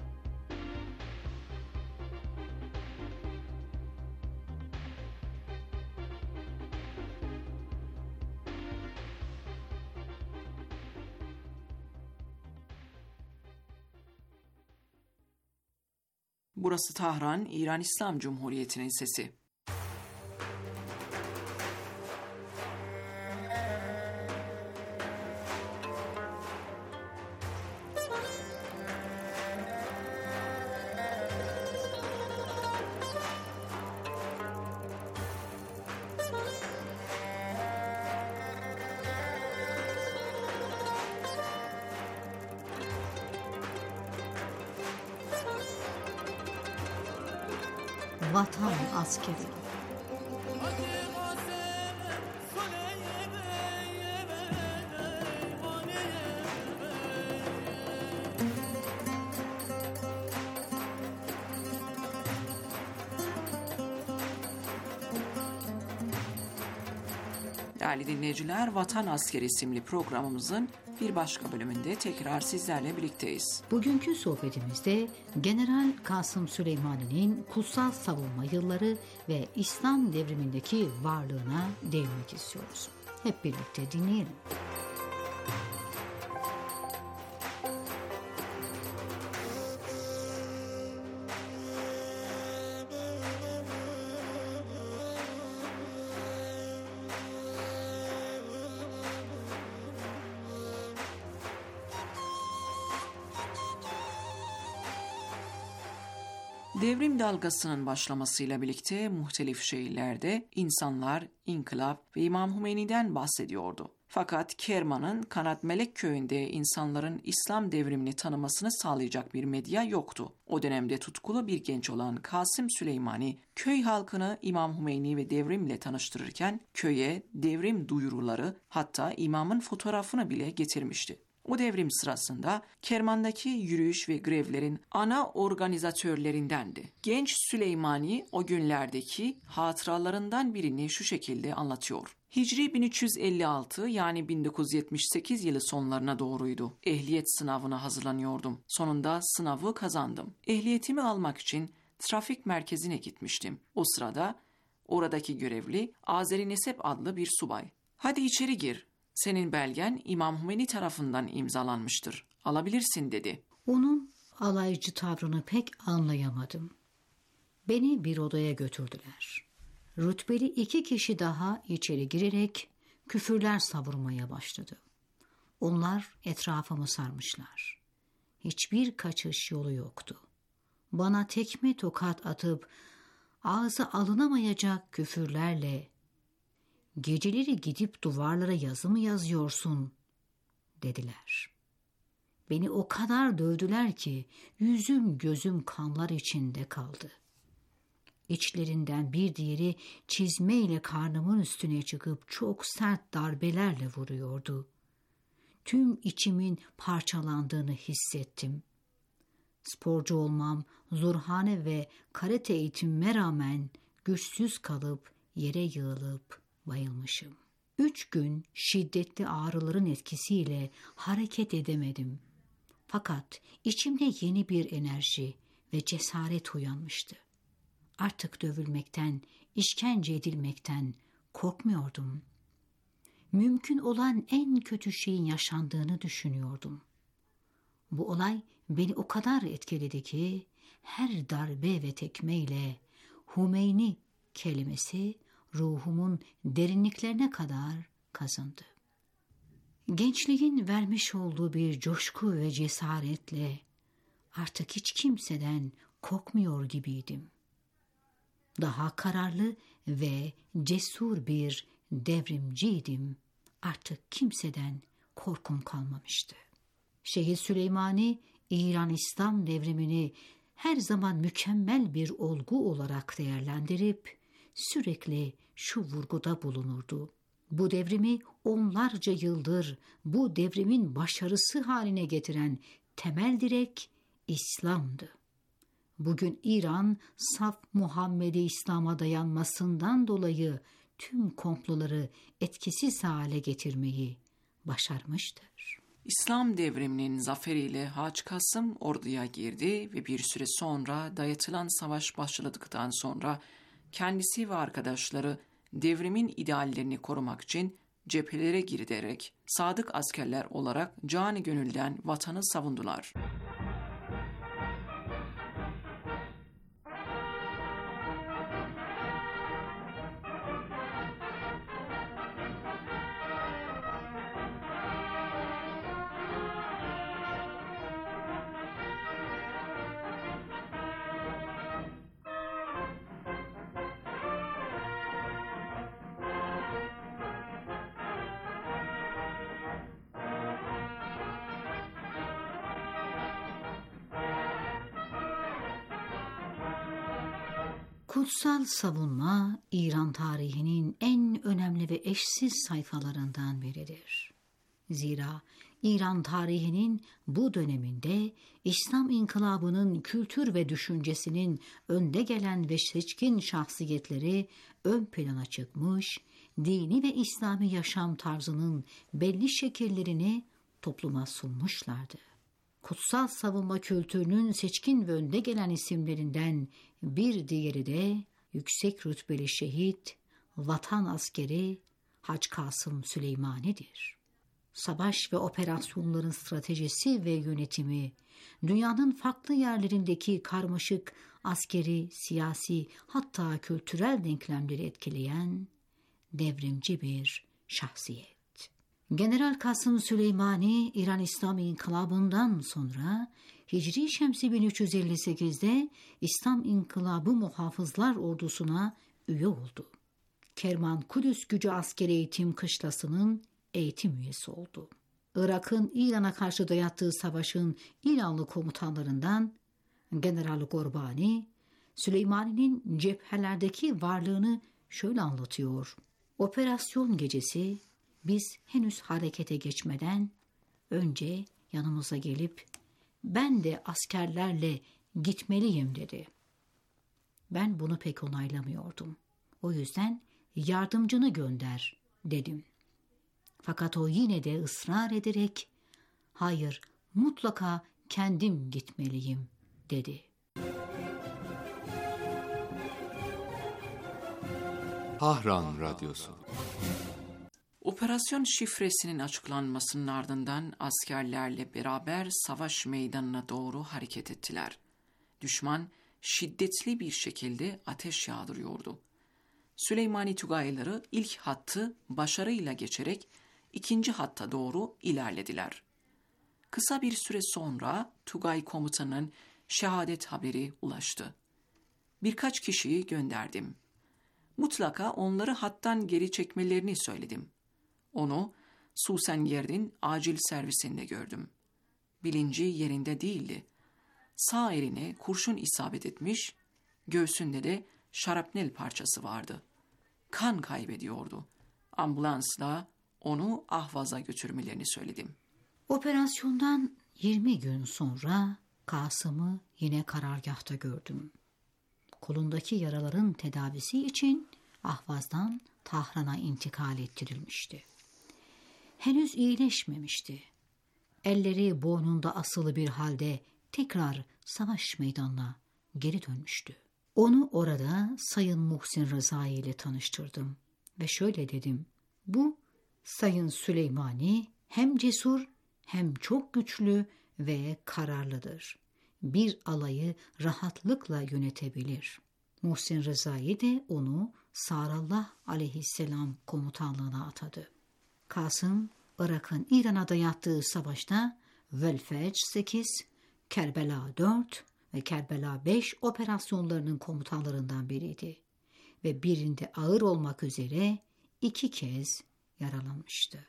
Burası Tahran, İran İslam Cumhuriyeti'nin sesi. Vatan askeri. Değerli dinleyiciler, Vatan Askeri isimli programımızın bir başka bölümünde tekrar sizlerle birlikteyiz. Bugünkü sohbetimizde General Kasım Süleymani'nin kutsal savunma yılları ve İslam devrimindeki varlığına değinmek istiyoruz. Hep birlikte dinleyelim. Devrim dalgasının başlamasıyla birlikte muhtelif şehirlerde insanlar inkılap ve İmam Hümeyni'den bahsediyordu. Fakat Kerman'ın Kanatmelek köyünde insanların İslam devrimini tanımasını sağlayacak bir medya yoktu. O dönemde tutkulu bir genç olan Kasım Süleymani, köy halkını İmam Hümeyni ve devrimle tanıştırırken köye devrim duyuruları, hatta imamın fotoğrafını bile getirmişti. O devrim sırasında Kerman'daki yürüyüş ve grevlerin ana organizatörlerindendi. Genç Süleymani o günlerdeki hatıralarından birini şu şekilde anlatıyor. Hicri 1356 yani 1978 yılı sonlarına doğruydu. Ehliyet sınavına hazırlanıyordum. Sonunda sınavı kazandım. Ehliyetimi almak için trafik merkezine gitmiştim. O sırada oradaki görevli Azeri Nesep adlı bir subay. "Hadi içeri gir. Senin belgen İmam Hümeyni tarafından imzalanmıştır. Alabilirsin," dedi. Onun alaycı tavrını pek anlayamadım. Beni bir odaya götürdüler. rütbeli 2 kişi daha içeri girerek küfürler savurmaya başladı. Onlar etrafımı sarmışlar. Hiçbir kaçış yolu yoktu. Bana tekme tokat atıp ağzı alınamayacak küfürlerle "Geceleri gidip duvarlara yazı mı yazıyorsun?" dediler. Beni o kadar dövdüler ki yüzüm gözüm kanlar içinde kaldı. İçlerinden bir diğeri çizmeyle karnımın üstüne çıkıp çok sert darbelerle vuruyordu. Tüm içimin parçalandığını hissettim. Sporcu olmam, zurhane ve karate eğitimime rağmen güçsüz kalıp yere yığılıp bayılmışım. 3 gün şiddetli ağrıların etkisiyle hareket edemedim. Fakat içimde yeni bir enerji ve cesaret uyanmıştı. Artık dövülmekten, işkence edilmekten korkmuyordum. Mümkün olan en kötü şeyin yaşandığını düşünüyordum. Bu olay beni o kadar etkiledi ki her darbe ve tekmeyle Hümeyni kelimesi ruhumun derinliklerine kadar kazındı. Gençliğin vermiş olduğu bir coşku ve cesaretle artık hiç kimseden korkmuyor gibiydim. Daha kararlı ve cesur bir devrimciydim. Artık kimseden korkum kalmamıştı. Şeyh Süleymani, İran İslam devrimini her zaman mükemmel bir olgu olarak değerlendirip sürekli şu vurguda bulunurdu: bu devrimi onlarca yıldır bu devrimin başarısı haline getiren temel direk İslam'dı. Bugün İran saf Muhammedi İslam'a dayanmasından dolayı tüm komploları etkisiz hale getirmeyi başarmıştır. İslam devriminin zaferiyle Hacı Kasım orduya girdi ve bir süre sonra dayatılan savaş başladıktan sonra kendisi ve arkadaşları devrimin ideallerini korumak için cephelere giderek sadık askerler olarak canı gönülden vatanı savundular. Kutsal savunma, İran tarihinin en önemli ve eşsiz sayfalarından biridir. Zira İran tarihinin bu döneminde İslam inkılabının kültür ve düşüncesinin önde gelen ve seçkin şahsiyetleri ön plana çıkmış, dini ve İslami yaşam tarzının belli şekillerini topluma sunmuşlardı. Kutsal savunma kültürünün seçkin ve önde gelen isimlerinden bir diğeri de yüksek rütbeli şehit, vatan askeri Hacı Kasım Süleymani'dir. Savaş ve operasyonların stratejisi ve yönetimi, dünyanın farklı yerlerindeki karmaşık askeri, siyasi hatta kültürel denklemleri etkileyen devrimci bir şahsiyet. General Kasım Süleymani, İran İslam İnkılabı'ndan sonra Hicri Şemsi 1358'de İslam İnkılabı Muhafızlar Ordusu'na üye oldu. Kerman Kudüs Gücü Askeri Eğitim Kışlası'nın eğitim üyesi oldu. Irak'ın İran'a karşı dayattığı savaşın İranlı komutanlarından General Gorbani, Süleymani'nin cephelerdeki varlığını şöyle anlatıyor: operasyon gecesi biz henüz harekete geçmeden önce yanımıza gelip ben de askerlerle gitmeliyim dedi. Ben bunu pek onaylamıyordum. O yüzden yardımcını gönder dedim. Fakat o yine de ısrar ederek hayır, mutlaka kendim gitmeliyim dedi. Tahran Radyosu. Operasyon şifresinin açıklanmasının ardından askerlerle beraber savaş meydanına doğru hareket ettiler. Düşman şiddetli bir şekilde ateş yağdırıyordu. Süleymani Tugayları ilk hattı başarıyla geçerek ikinci hatta doğru ilerlediler. Kısa bir süre sonra Tugay komutanının şehadet haberi ulaştı. Birkaç kişiyi gönderdim. Mutlaka onları hattan geri çekmelerini söyledim. Onu Susengerd'in acil servisinde gördüm. Bilinci yerinde değildi. Sağ eline kurşun isabet etmiş, göğsünde de şarapnel parçası vardı. Kan kaybediyordu. Ambulansla onu Ahvaz'a götürmelerini söyledim. Operasyondan 20 gün sonra Kasım'ı yine karargahta gördüm. Kolundaki yaraların tedavisi için Ahvaz'dan Tahran'a intikal ettirilmişti. Henüz iyileşmemişti. Elleri boynunda asılı bir halde tekrar savaş meydanına geri dönmüştü. Onu orada Sayın Muhsin Rızai ile tanıştırdım ve şöyle dedim: bu Sayın Süleymani hem cesur hem çok güçlü ve kararlıdır. Bir alayı rahatlıkla yönetebilir. Muhsin Rızai de onu Sağrallah aleyhisselam komutanlığına atadı. Kasım, Irak'ın İran'a dayattığı savaşta Velfec 8, Kerbela 4 ve Kerbela 5 operasyonlarının komutanlarından biriydi ve birinde ağır olmak üzere 2 kez yaralanmıştı.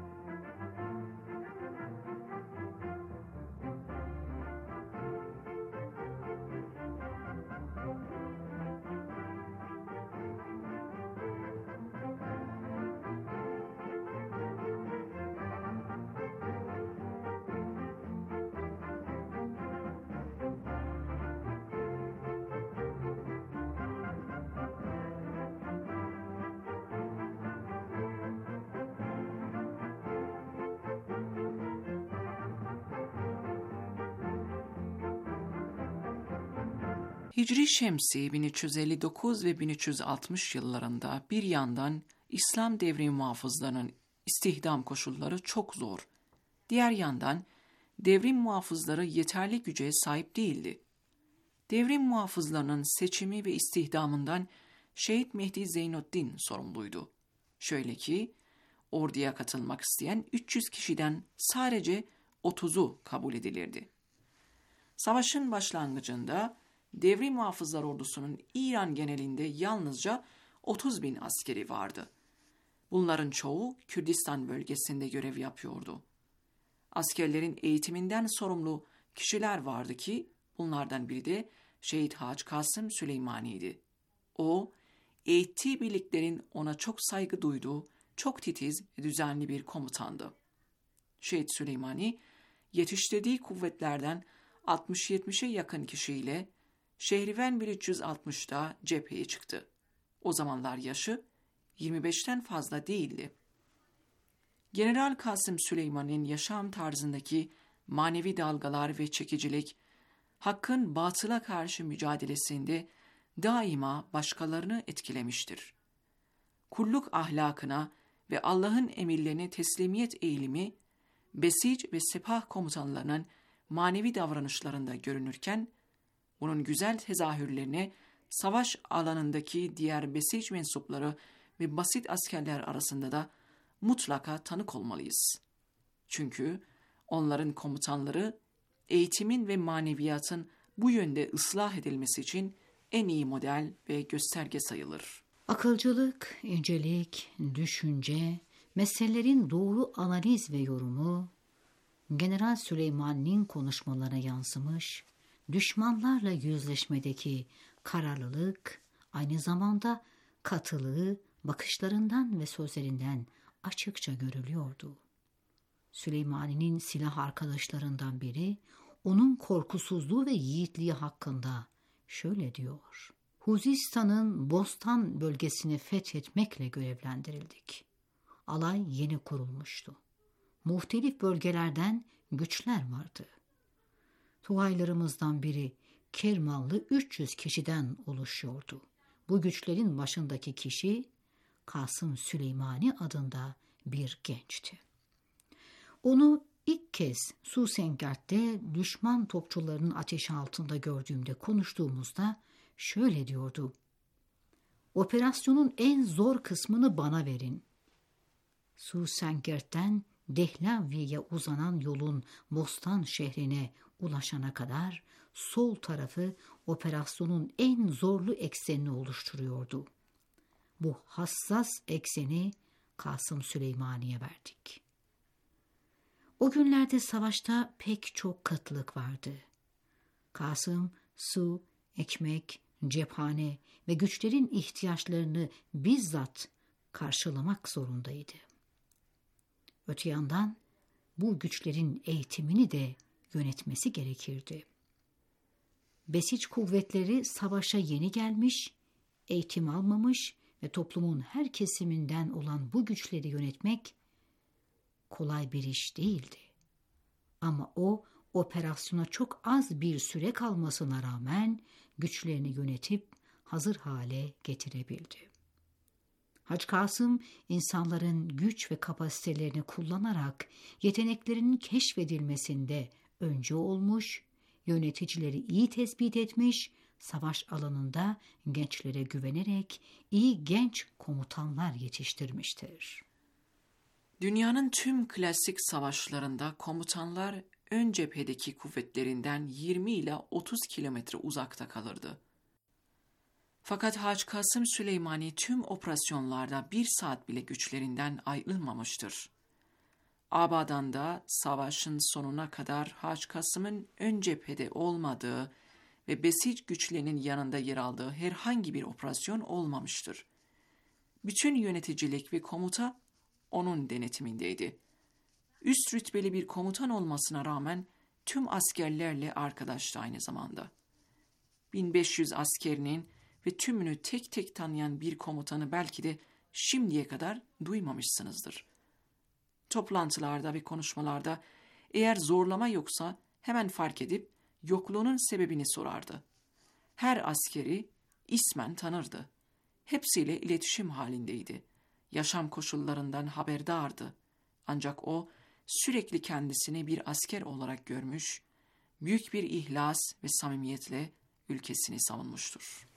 Hicri Şemsi 1359 ve 1360 yıllarında bir yandan İslam devrim muhafızlarının istihdam koşulları çok zor. Diğer yandan devrim muhafızları yeterli güce sahip değildi. Devrim muhafızlarının seçimi ve istihdamından Şehit Mehdi Zeynuddin sorumluydu. Şöyle ki, orduya katılmak isteyen 300 kişiden sadece 30'u kabul edilirdi. Savaşın başlangıcında devrim muhafızlar ordusunun İran genelinde yalnızca 30.000 askeri vardı. Bunların çoğu Kürdistan bölgesinde görev yapıyordu. Askerlerin eğitiminden sorumlu kişiler vardı ki bunlardan biri de Şehit Hac Kasım Süleymani'ydi. O, eğittiği birliklerin ona çok saygı duyduğu, çok titiz ve düzenli bir komutandı. Şehit Süleymani, yetiştirdiği kuvvetlerden 60-70'e yakın kişiyle Şehriven 1360'da cepheye çıktı. O zamanlar yaşı 25'ten fazla değildi. General Kasım Süleyman'ın yaşam tarzındaki manevi dalgalar ve çekicilik, hakkın batıla karşı mücadelesinde daima başkalarını etkilemiştir. Kulluk ahlakına ve Allah'ın emirlerine teslimiyet eğilimi, besic ve sepah komutanlarının manevi davranışlarında görünürken, bunun güzel tezahürlerine savaş alanındaki diğer besic mensupları ve basit askerler arasında da mutlaka tanık olmalıyız. Çünkü onların komutanları eğitimin ve maneviyatın bu yönde ıslah edilmesi için en iyi model ve gösterge sayılır. Akılcılık, incelik, düşünce, meselelerin doğru analiz ve yorumu General Süleymani'nin konuşmalarına yansımış, düşmanlarla yüzleşmedeki kararlılık, aynı zamanda katılığı bakışlarından ve sözlerinden açıkça görülüyordu. Süleymani'nin silah arkadaşlarından biri, onun korkusuzluğu ve yiğitliği hakkında şöyle diyor: Huzistan'ın Bostan bölgesini fethetmekle görevlendirildik. Alay yeni kurulmuştu. Muhtelif bölgelerden güçler vardı. Tugaylarımızdan biri Kermanlı 300 kişiden oluşuyordu. Bu güçlerin başındaki kişi Kasım Süleymani adında bir gençti. Onu ilk kez Susengert'te düşman topçularının ateşi altında gördüğümde konuştuğumuzda şöyle diyordu: Operasyonun en zor kısmını bana verin. Susenkert'ten Dehlavi'ye uzanan yolun Bostan şehrine ulaşana kadar sol tarafı operasyonun en zorlu eksenini oluşturuyordu. Bu hassas ekseni Kasım Süleymani'ye verdik. O günlerde savaşta pek çok kıtlık vardı. Kasım, su, ekmek, cephane ve güçlerin ihtiyaçlarını bizzat karşılamak zorundaydı. Öte yandan bu güçlerin eğitimini de yönetmesi gerekirdi. Besiç kuvvetleri savaşa yeni gelmiş, eğitim almamış ve toplumun her kesiminden olan bu güçleri yönetmek kolay bir iş değildi. Ama o operasyona çok az bir süre kalmasına rağmen güçlerini yönetip hazır hale getirebildi. Hacı Kasım, insanların güç ve kapasitelerini kullanarak yeteneklerinin keşfedilmesinde öncü olmuş, yöneticileri iyi tespit etmiş, savaş alanında gençlere güvenerek iyi genç komutanlar yetiştirmiştir. Dünyanın tüm klasik savaşlarında komutanlar ön cephedeki kuvvetlerinden 20 ila 30 kilometre uzakta kalırdı. Fakat Hacı Kasım Süleymani tüm operasyonlarda 1 saat bile güçlerinden ayrılmamıştır. Abadan'da savaşın sonuna kadar Hacı Kasım'ın ön cephede olmadığı ve Besiç güçlerinin yanında yer aldığı herhangi bir operasyon olmamıştır. Bütün yöneticilik ve komuta onun denetimindeydi. Üst rütbeli bir komutan olmasına rağmen tüm askerlerle arkadaştı aynı zamanda. 1500 askerinin ve tümünü tek tek tanıyan bir komutanı belki de şimdiye kadar duymamışsınızdır. Toplantılarda ve konuşmalarda eğer zorlama yoksa hemen fark edip yokluğunun sebebini sorardı. Her askeri ismen tanırdı. Hepsiyle iletişim halindeydi. Yaşam koşullarından haberdardı. Ancak o sürekli kendisini bir asker olarak görmüş, büyük bir ihlas ve samimiyetle ülkesini savunmuştur.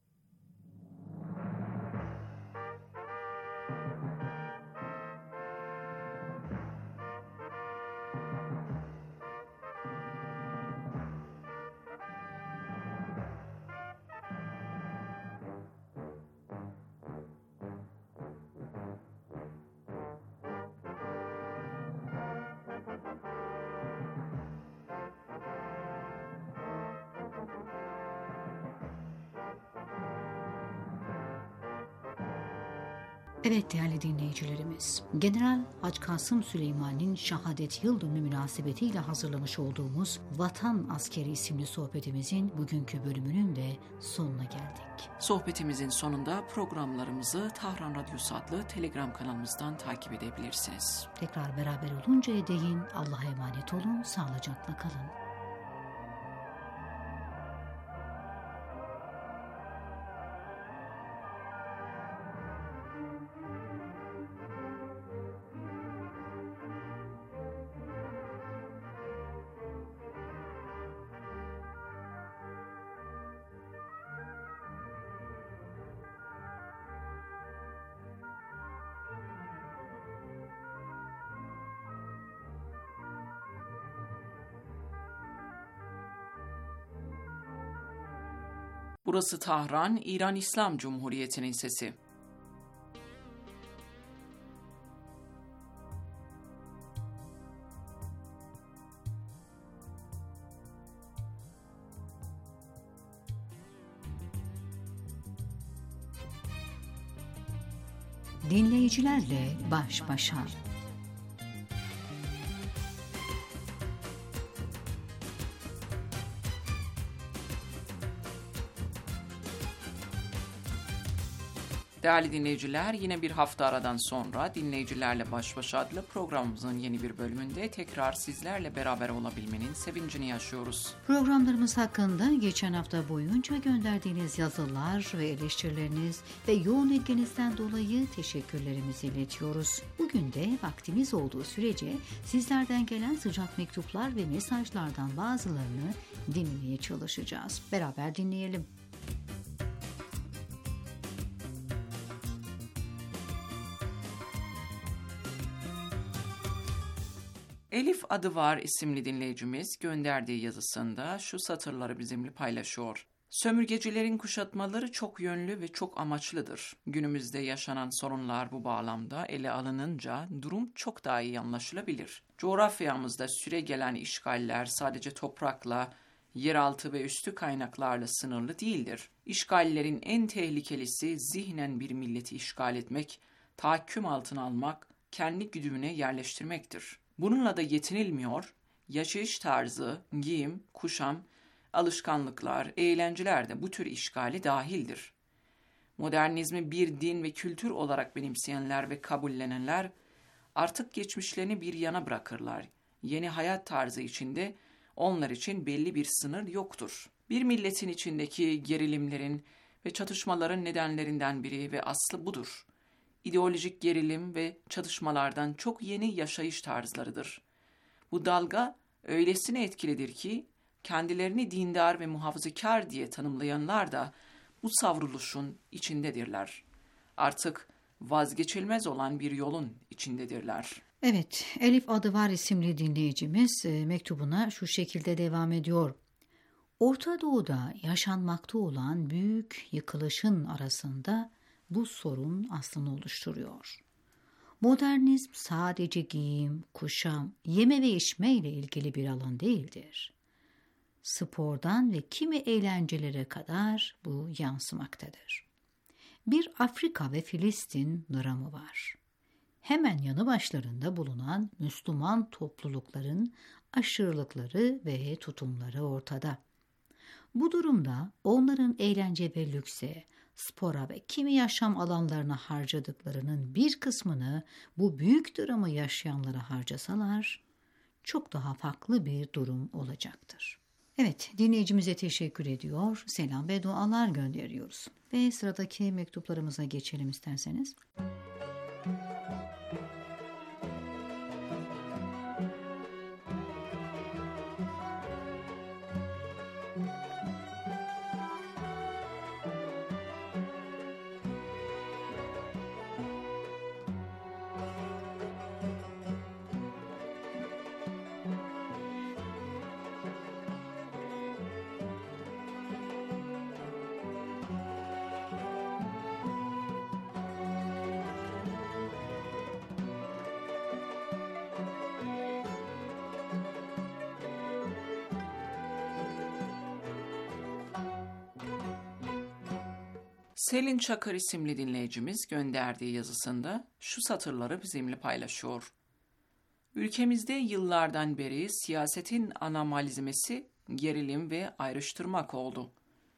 Evet değerli dinleyicilerimiz, General Hacı Kasım Süleyman'ın şehadet yıl dönümü münasebetiyle hazırlamış olduğumuz Vatan Askeri isimli sohbetimizin bugünkü bölümünün de sonuna geldik. Sohbetimizin sonunda programlarımızı Tahran Radyosu adlı Telegram kanalımızdan takip edebilirsiniz. Tekrar beraber oluncaya değin Allah'a emanet olun, sağlıcakla kalın. Burası Tahran, İran İslam Cumhuriyeti'nin sesi. Dinleyicilerle baş başa. Değerli dinleyiciler, yine bir hafta aradan sonra Dinleyicilerle Baş Başa adlı programımızın yeni bir bölümünde tekrar sizlerle beraber olabilmenin sevincini yaşıyoruz. Programlarımız hakkında geçen hafta boyunca gönderdiğiniz yazılar ve eleştirileriniz ve yoğun ilginizden dolayı teşekkürlerimizi iletiyoruz. Bugün de vaktimiz olduğu sürece sizlerden gelen sıcak mektuplar ve mesajlardan bazılarını dinlemeye çalışacağız. Beraber dinleyelim. Elif adı var isimli dinleyicimiz gönderdiği yazısında şu satırları bizimle paylaşıyor. Sömürgecilerin kuşatmaları çok yönlü ve çok amaçlıdır. Günümüzde yaşanan sorunlar bu bağlamda ele alınınca durum çok daha iyi anlaşılabilir. Coğrafyamızda süregelen işgaller sadece toprakla, yeraltı ve üstü kaynaklarla sınırlı değildir. İşgallerin en tehlikelisi zihnen bir milleti işgal etmek, tahakküm altına almak, kendi güdümüne yerleştirmektir. Bununla da yetinilmiyor, yaşayış tarzı, giyim, kuşam, alışkanlıklar, eğlenceler de bu tür işgali dahildir. Modernizmi bir din ve kültür olarak benimseyenler ve kabullenenler artık geçmişlerini bir yana bırakırlar. Yeni hayat tarzı içinde onlar için belli bir sınır yoktur. Bir milletin içindeki gerilimlerin ve çatışmaların nedenlerinden biri ve aslı budur. İdeolojik gerilim ve çatışmalardan çok yeni yaşayış tarzlarıdır. Bu dalga öylesine etkilidir ki kendilerini dindar ve muhafazakar diye tanımlayanlar da bu savruluşun içindedirler. Artık vazgeçilmez olan bir yolun içindedirler. Evet, Elif adı var isimli dinleyicimiz mektubuna şu şekilde devam ediyor. Orta Doğu'da yaşanmakta olan büyük yıkılışın arasında bu sorun aslını oluşturuyor. Modernizm sadece giyim, kuşam, yeme ve içme ile ilgili bir alan değildir. Spordan ve kimi eğlencelere kadar bu yansımaktadır. Bir Afrika ve Filistin dramı var. Hemen yanı başlarında bulunan Müslüman toplulukların aşırılıkları ve tutumları ortada. Bu durumda onların eğlence ve lükse, spora ve kimi yaşam alanlarına harcadıklarının bir kısmını bu büyük dramı yaşayanlara harcasalar çok daha farklı bir durum olacaktır. Evet, dinleyicimize teşekkür ediyor, selam ve dualar gönderiyoruz. Ve sıradaki mektuplarımıza geçelim isterseniz. Selin Çakır isimli dinleyicimiz gönderdiği yazısında şu satırları bizimle paylaşıyor. Ülkemizde yıllardan beri siyasetin ana malzemesi gerilim ve ayrıştırmak oldu.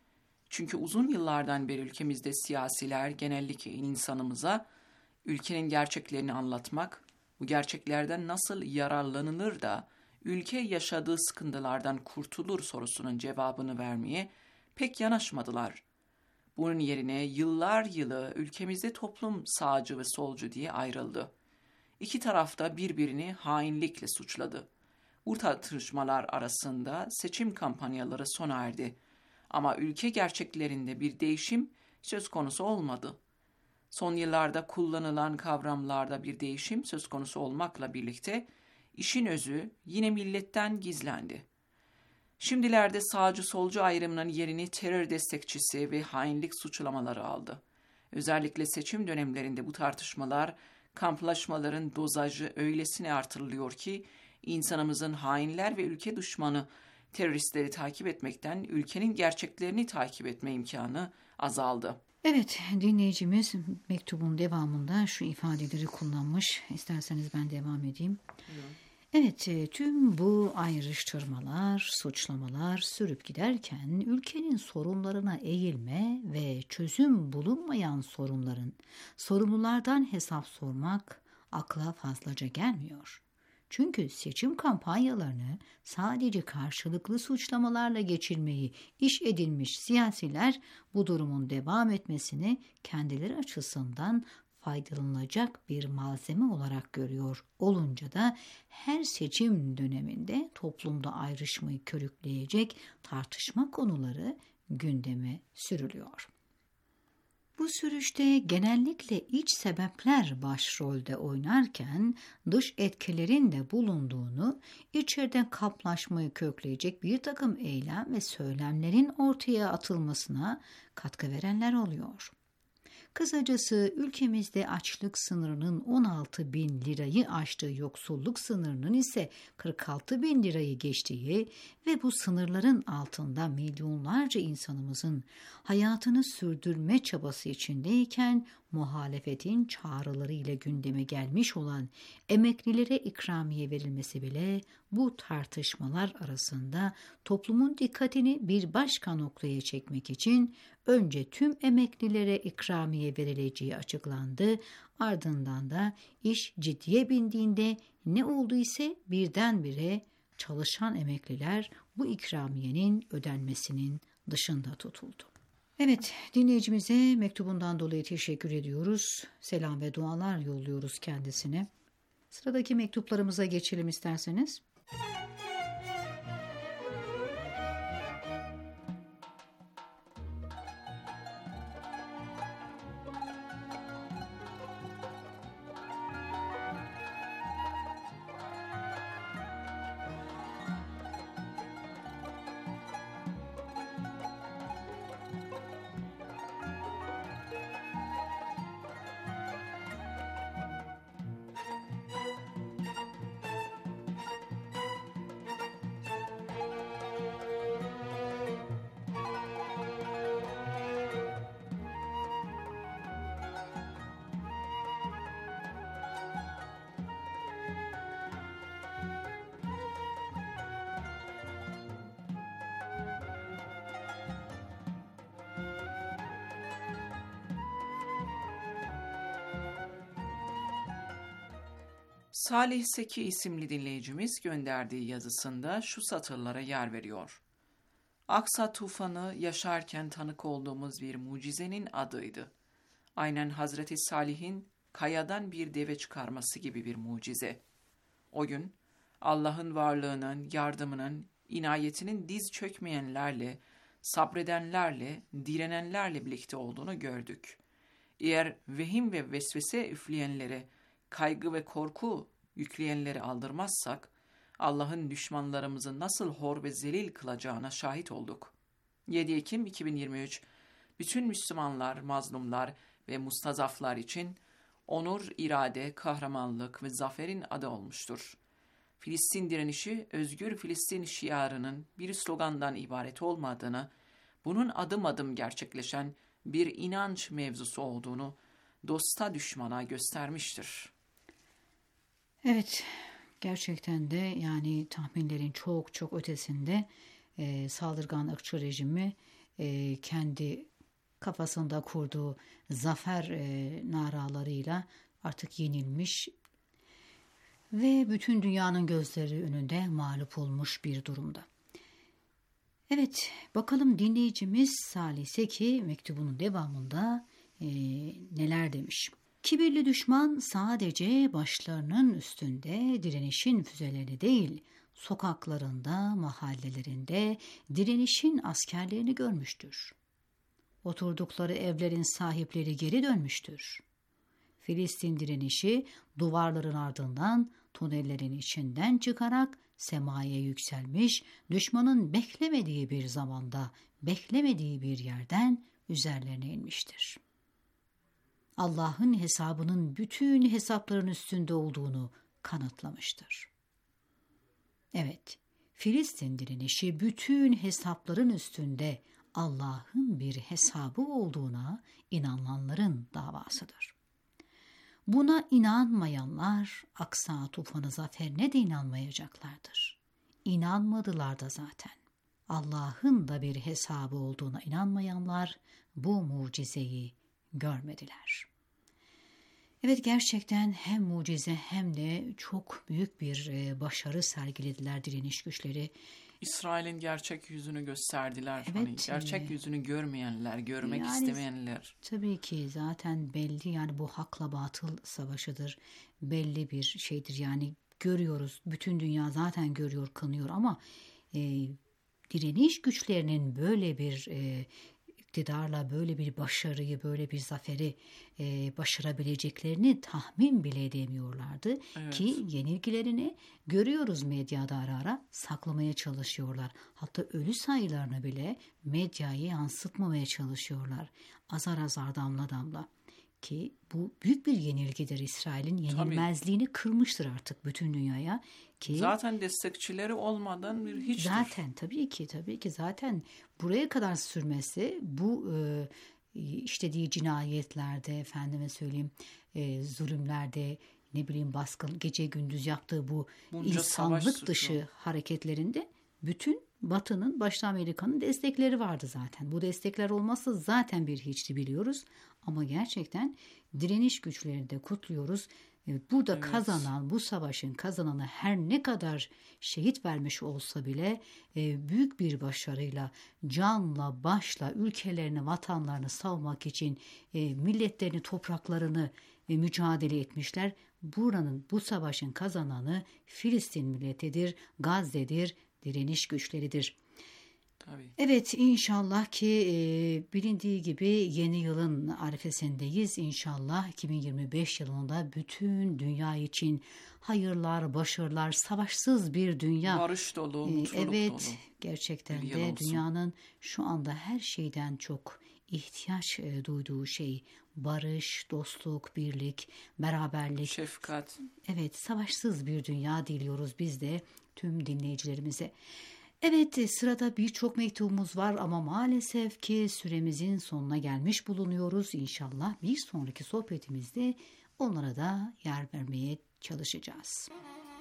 Çünkü uzun yıllardan beri ülkemizde siyasiler genellikle insanımıza ülkenin gerçeklerini anlatmak, bu gerçeklerden nasıl yararlanılır da ülke yaşadığı sıkıntılardan kurtulur sorusunun cevabını vermeye pek yanaşmadılar. Bunun yerine yıllar yılı ülkemizde toplum sağcı ve solcu diye ayrıldı. İki taraf da birbirini hainlikle suçladı. Bu tartışmalar arasında seçim kampanyaları sona erdi. Ama ülke gerçeklerinde bir değişim söz konusu olmadı. Son yıllarda kullanılan kavramlarda bir değişim söz konusu olmakla birlikte işin özü yine milletten gizlendi. Şimdilerde sağcı solcu ayrımının yerini terör destekçisi ve hainlik suçlamaları aldı. Özellikle seçim dönemlerinde bu tartışmalar, kamplaşmaların dozajı öylesine artırılıyor ki insanımızın hainler ve ülke düşmanı teröristleri takip etmekten ülkenin gerçeklerini takip etme imkanı azaldı. Evet, dinleyicimiz mektubun devamında şu ifadeleri kullanmış. İsterseniz ben devam edeyim. Evet, tüm bu ayrıştırmalar, suçlamalar sürüp giderken ülkenin sorunlarına eğilme ve çözüm bulunmayan sorumlulardan hesap sormak akla fazlaca gelmiyor. Çünkü seçim kampanyalarını sadece karşılıklı suçlamalarla geçirmeyi iş edinmiş siyasiler bu durumun devam etmesini kendileri açısından faydalanılacak bir malzeme olarak görüyor olunca da her seçim döneminde toplumda ayrışmayı körükleyecek tartışma konuları gündeme sürülüyor. Bu sürüşte genellikle iç sebepler başrolde oynarken dış etkilerin de bulunduğunu, içeriden kaplaşmayı kökleyecek bir takım eylem ve söylemlerin ortaya atılmasına katkı verenler oluyor. Kısacası ülkemizde açlık sınırının 16 bin lirayı aştığı, yoksulluk sınırının ise 46 bin lirayı geçtiği ve bu sınırların altında milyonlarca insanımızın hayatını sürdürme çabası içindeyken muhalefetin çağrıları ile gündeme gelmiş olan emeklilere ikramiye verilmesi bile bu tartışmalar arasında toplumun dikkatini bir başka noktaya çekmek için önce tüm emeklilere ikramiye verileceği açıklandı. Ardından da iş ciddiye bindiğinde ne oldu ise birdenbire çalışan emekliler bu ikramiyenin ödenmesinin dışında tutuldu. Evet, dinleyicimize mektubundan dolayı teşekkür ediyoruz. Selam ve dualar yolluyoruz kendisine. Sıradaki mektuplarımıza geçelim isterseniz. Salih Seki isimli dinleyicimiz gönderdiği yazısında şu satırlara yer veriyor. Aksa tufanı yaşarken tanık olduğumuz bir mucizenin adıydı. Aynen Hazreti Salih'in kayadan bir deve çıkarması gibi bir mucize. O gün Allah'ın varlığının, yardımının, inayetinin diz çökmeyenlerle, sabredenlerle, direnenlerle birlikte olduğunu gördük. Eğer vehim ve vesvese üfleyenlere, kaygı ve korku yükleyenleri aldırmazsak, Allah'ın düşmanlarımızı nasıl hor ve zelil kılacağına şahit olduk. 7 Ekim 2023, bütün Müslümanlar, mazlumlar ve mustazaflar için onur, irade, kahramanlık ve zaferin adı olmuştur. Filistin direnişi, özgür Filistin şiarının bir slogandan ibaret olmadığını, bunun adım adım gerçekleşen bir inanç mevzusu olduğunu dosta düşmana göstermiştir. Evet, gerçekten de yani tahminlerin çok çok ötesinde saldırgan ırkçı rejimi kendi kafasında kurduğu zafer naralarıyla artık yenilmiş ve bütün dünyanın gözleri önünde mağlup olmuş bir durumda. Evet, bakalım dinleyicimiz Salih Seki mektubunun devamında neler demiş. Kibirli düşman sadece başlarının üstünde direnişin füzelerini değil, sokaklarında, mahallelerinde direnişin askerlerini görmüştür. Oturdukları evlerin sahipleri geri dönmüştür. Filistin direnişi duvarların ardından, tünellerin içinden çıkarak semaya yükselmiş, düşmanın beklemediği bir zamanda, beklemediği bir yerden üzerlerine inmiştir. Allah'ın hesabının bütün hesapların üstünde olduğunu kanıtlamıştır. Evet, Filistin direnişi bütün hesapların üstünde Allah'ın bir hesabı olduğuna inananların davasıdır. Buna inanmayanlar Aksa tufanı zaferine de inanmayacaklardır. İnanmadılar da zaten. Allah'ın da bir hesabı olduğuna inanmayanlar bu mucizeyi görmediler. Evet, gerçekten hem mucize hem de çok büyük bir başarı sergilediler direniş güçleri. İsrail'in gerçek yüzünü gösterdiler. Evet, hani gerçek yüzünü görmeyenler, görmek istemeyenler. Tabii ki zaten belli, yani bu hakla batıl savaşıdır. Belli bir şeydir, yani görüyoruz. Bütün dünya zaten görüyor, kanıyor ama direniş güçlerinin böyle bir iktidarla böyle bir başarıyı, böyle bir zaferi başarabileceklerini tahmin bile edemiyorlardı. Evet. Ki yenilgilerini görüyoruz medyada ara ara saklamaya çalışıyorlar. Hatta ölü sayılarını bile medyaya yansıtmamaya çalışıyorlar. Azar azar, damla damla. Ki bu büyük bir yenilgidir. İsrail'in yenilmezliğini kırmıştır artık bütün dünyaya. Ki zaten destekçileri olmadan bir hiçtir. zaten tabii ki zaten buraya kadar sürmesi bu işlediği cinayetlerde, efendime söyleyeyim, zulümlerde, ne bileyim baskın, gece gündüz yaptığı bu Bunca insanlık dışı hareketlerinde bütün Batı'nın, başta Amerika'nın destekleri vardı zaten. Bu destekler olmazsa zaten bir hiçti biliyoruz. Ama gerçekten direniş güçlerini de kutluyoruz. Burada kazanan, bu savaşın kazananı her ne kadar şehit vermiş olsa bile büyük bir başarıyla, canla başla ülkelerini, vatanlarını savunmak için milletlerini, topraklarını mücadele etmişler. Buranın, bu savaşın kazananı Filistin milletidir, Gazze'dir, direniş güçleridir. Tabii. Evet, inşallah ki bilindiği gibi yeni yılın arifesindeyiz. İnşallah 2025 yılında bütün dünya için hayırlar, başarılar, savaşsız bir dünya. Barış dolu, mutluluk evet, dolu. Gerçekten de dünyanın şu anda her şeyden çok ihtiyaç duyduğu şey barış, dostluk, birlik, beraberlik. Şefkat. Evet, savaşsız bir dünya diliyoruz biz de tüm dinleyicilerimize. Evet, sırada birçok mektubumuz var ama maalesef ki süremizin sonuna gelmiş bulunuyoruz. İnşallah bir sonraki sohbetimizde onlara da yer vermeye çalışacağız.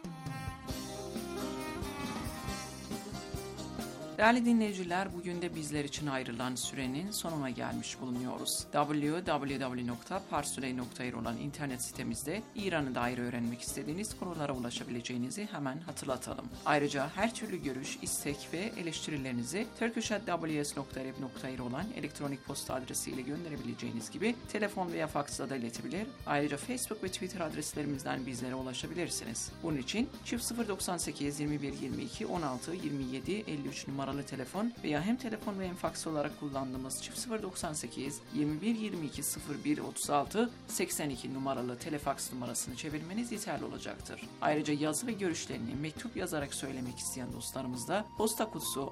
Değerli dinleyiciler, bugün de bizler için ayrılan sürenin sonuna gelmiş bulunuyoruz. www.parsuley.ir olan internet sitemizde İran'ı dair öğrenmek istediğiniz konulara ulaşabileceğinizi hemen hatırlatalım. Ayrıca her türlü görüş, istek ve eleştirilerinizi turkish@ws.reb.ir olan elektronik posta adresiyle gönderebileceğiniz gibi telefon veya faksla da iletebilir. Ayrıca Facebook ve Twitter adreslerimizden bizlere ulaşabilirsiniz. Bunun için 098 21 22 16 27 53 numaralı telefon veya hem telefon ve hem faks olarak kullandığımız 098 21 22 01 36 82 numaralı telefaks numarasını çevirmeniz yeterli olacaktır. Ayrıca yazı ve görüşlerini mektup yazarak söylemek isteyen dostlarımız da posta kutusu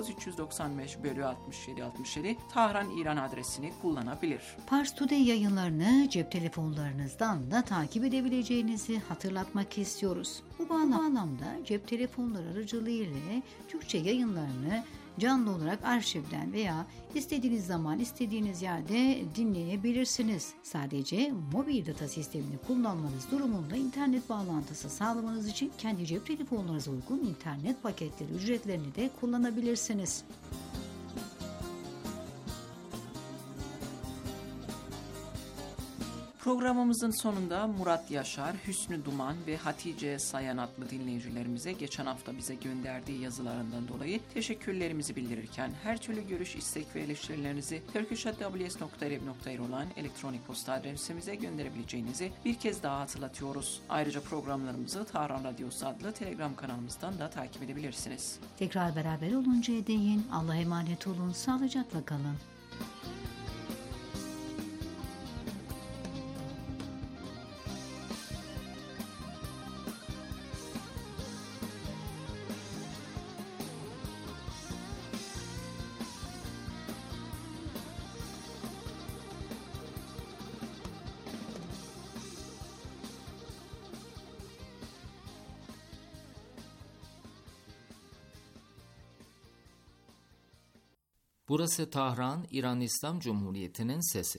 19395/6767 Tahran, İran adresini kullanabilir. Pars Today yayınlarını cep telefonlarınızdan da takip edebileceğinizi hatırlatmak istiyoruz. Bu bağlamda cep telefonları aracılığıyla Türkçe yayınlarını canlı olarak arşivden veya istediğiniz zaman, istediğiniz yerde dinleyebilirsiniz. Sadece mobil data sistemini kullanmanız durumunda internet bağlantısı sağlamanız için kendi cep telefonlarınıza uygun internet paketleri ücretlerini de kullanabilirsiniz. Programımızın sonunda Murat Yaşar, Hüsnü Duman ve Hatice Sayan adlı dinleyicilerimize geçen hafta bize gönderdiği yazılarından dolayı teşekkürlerimizi bildirirken her türlü görüş, istek ve eleştirilerinizi turkish@ws.reb.ir olan elektronik posta adresimize gönderebileceğinizi bir kez daha hatırlatıyoruz. Ayrıca programlarımızı Tahran Radyosu adlı Telegram kanalımızdan da takip edebilirsiniz. Tekrar beraber oluncaya değin Allah'a emanet olun, sağlıcakla kalın. Burası Tahran, İran İslam Cumhuriyeti'nin sesi.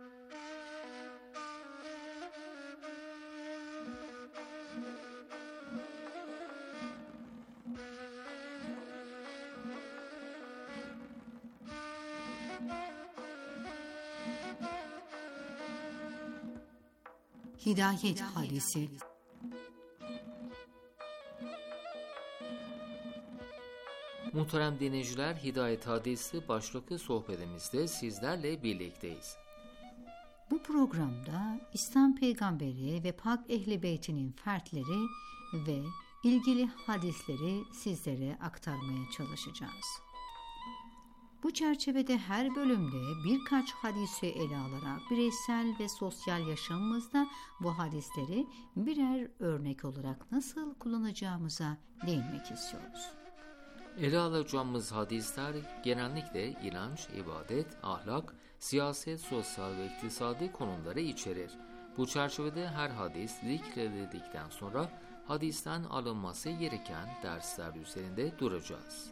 Hidayet Hadisi. Muhterem dinleyiciler, Hidayet Hadisi başlıklı sohbetimizde sizlerle birlikteyiz. Bu programda İslam peygamberi ve Pak Ehl-i Beyt'inin fertleri ve ilgili hadisleri sizlere aktarmaya çalışacağız. Bu çerçevede her bölümde birkaç hadisi ele alarak bireysel ve sosyal yaşamımızda bu hadisleri birer örnek olarak nasıl kullanacağımıza değinmek istiyoruz. Ele alacağımız hadisler genellikle inanç, ibadet, ahlak, siyaset, sosyal ve iktisadi konuları içerir. Bu çerçevede her hadis zikredildikten sonra hadisten alınması gereken dersler üzerinde duracağız.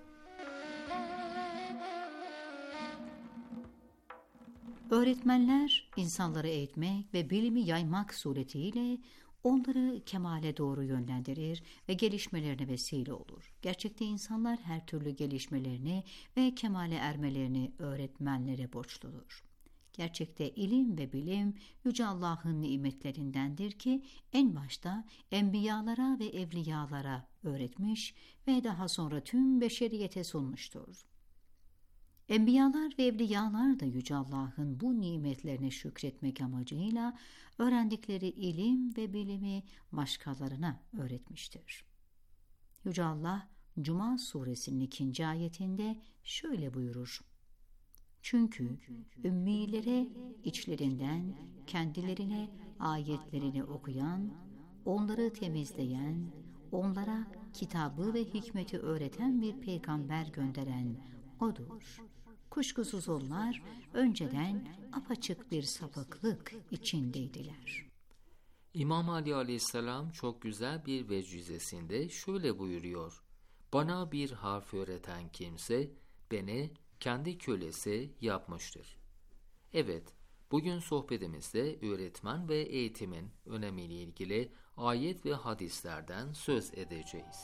Öğretmenler insanları eğitmek ve bilimi yaymak suretiyle onları kemale doğru yönlendirir ve gelişmelerine vesile olur. Gerçekte insanlar her türlü gelişmelerini ve kemale ermelerini öğretmenlere borçludur. Gerçekte ilim ve bilim Yüce Allah'ın nimetlerindendir ki en başta enbiyalara ve evliyalara öğretmiş ve daha sonra tüm beşeriyete sunmuştur. Enbiyalar ve evliyalar da Yüce Allah'ın bu nimetlerine şükretmek amacıyla öğrendikleri ilim ve bilimi başkalarına öğretmiştir. Yüce Allah Cuma suresinin 2. ayetinde şöyle buyurur: Çünkü ümmilere içlerinden kendilerine ayetlerini okuyan, onları temizleyen, onlara kitabı ve hikmeti öğreten bir peygamber gönderen O'dur. Kuşkusuz onlar önceden apaçık bir sapıklık içindeydiler. İmam Ali Aleyhisselam çok güzel bir vecizesinde şöyle buyuruyor: Bana bir harf öğreten kimse beni kendi kölesi yapmıştır. Evet, bugün sohbetimizde öğretmen ve eğitimin önemiyle ilgili ayet ve hadislerden söz edeceğiz.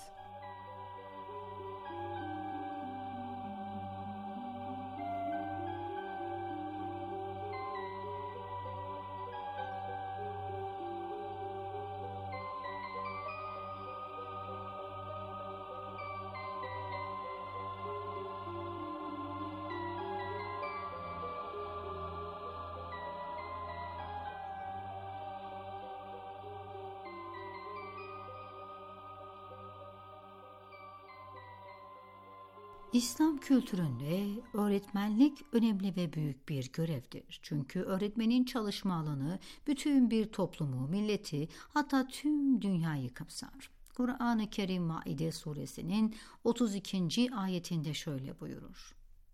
İslam kültüründe öğretmenlik önemli ve büyük bir görevdir. Çünkü öğretmenin çalışma alanı bütün bir toplumu, milleti, hatta tüm dünyayı kapsar. Kur'an-ı Kerim Maide suresinin 32. ayetinde şöyle buyurur: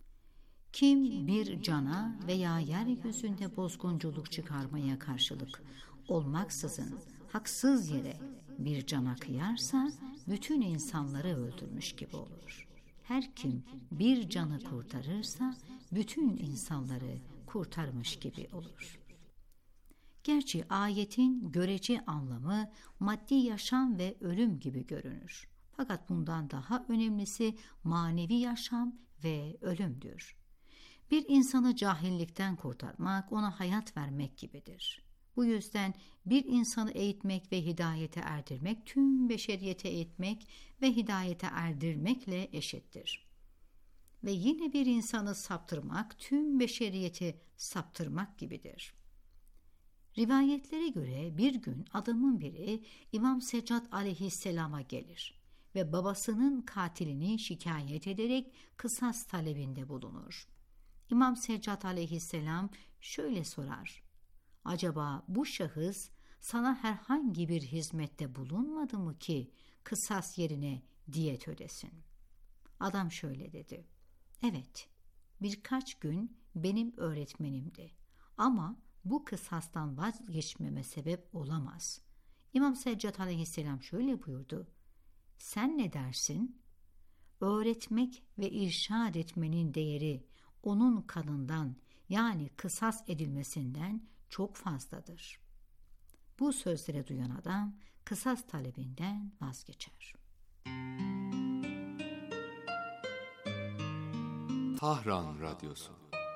Kim bir cana veya yeryüzünde bozgunculuk çıkarmaya karşılık olmaksızın haksız yere bir cana kıyarsa bütün insanları öldürmüş gibi olur. Her kim bir canı kurtarırsa bütün insanları kurtarmış gibi olur. Gerçi ayetin görece anlamı maddi yaşam ve ölüm gibi görünür. Fakat bundan daha önemlisi manevi yaşam ve ölümdür. Bir insanı cahillikten kurtarmak, ona hayat vermek gibidir. Bu yüzden bir insanı eğitmek ve hidayete erdirmek, tüm beşeriyete eğitmek ve hidayete erdirmekle eşittir. Ve yine bir insanı saptırmak, tüm beşeriyeti saptırmak gibidir. Rivayetlere göre bir gün adamın biri İmam Seccad aleyhisselama gelir ve babasının katilini şikayet ederek kısas talebinde bulunur. İmam Seccad aleyhisselam şöyle sorar: Acaba bu şahıs sana herhangi bir hizmette bulunmadı mı ki kısas yerine diyet ödesin? Adam şöyle dedi: Evet, birkaç gün benim öğretmenimdi ama bu kısastan vazgeçmeme sebep olamaz. İmam Seccad aleyhisselam şöyle buyurdu: Sen ne dersin? Öğretmek ve irşad etmenin değeri onun kanından, yani kısas edilmesinden çok fazladır. Bu sözleri duyan adam kısas talebinden vazgeçer. Tahran Radyosu.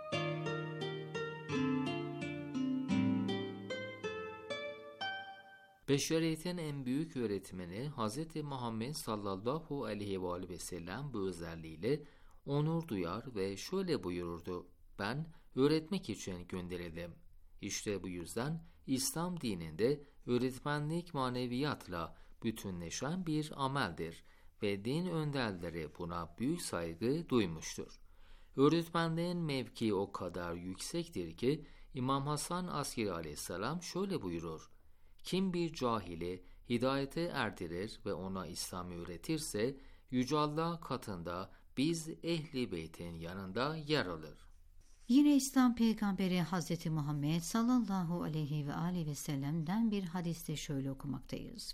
Beşeriyetin en büyük öğretmeni Hz. Muhammed sallallahu aleyhi ve sellem bu özelliğiyle onur duyar ve şöyle buyururdu: Ben öğretmek için gönderildim. İşte bu yüzden İslam dininde öğretmenlik maneviyatla bütünleşen bir ameldir ve din önderleri buna büyük saygı duymuştur. Öğretmenliğin mevkii o kadar yüksektir ki İmam Hasan Askeri aleyhisselam şöyle buyurur: kim bir cahili hidayete erdirir ve ona İslam'ı öğretirse Yüce Allah katında biz Ehli Beyt'in yanında yer alır. Yine İslam peygamberi Hazreti Muhammed sallallahu aleyhi ve aleyhi ve sellem'den bir hadiste şöyle okumaktayız.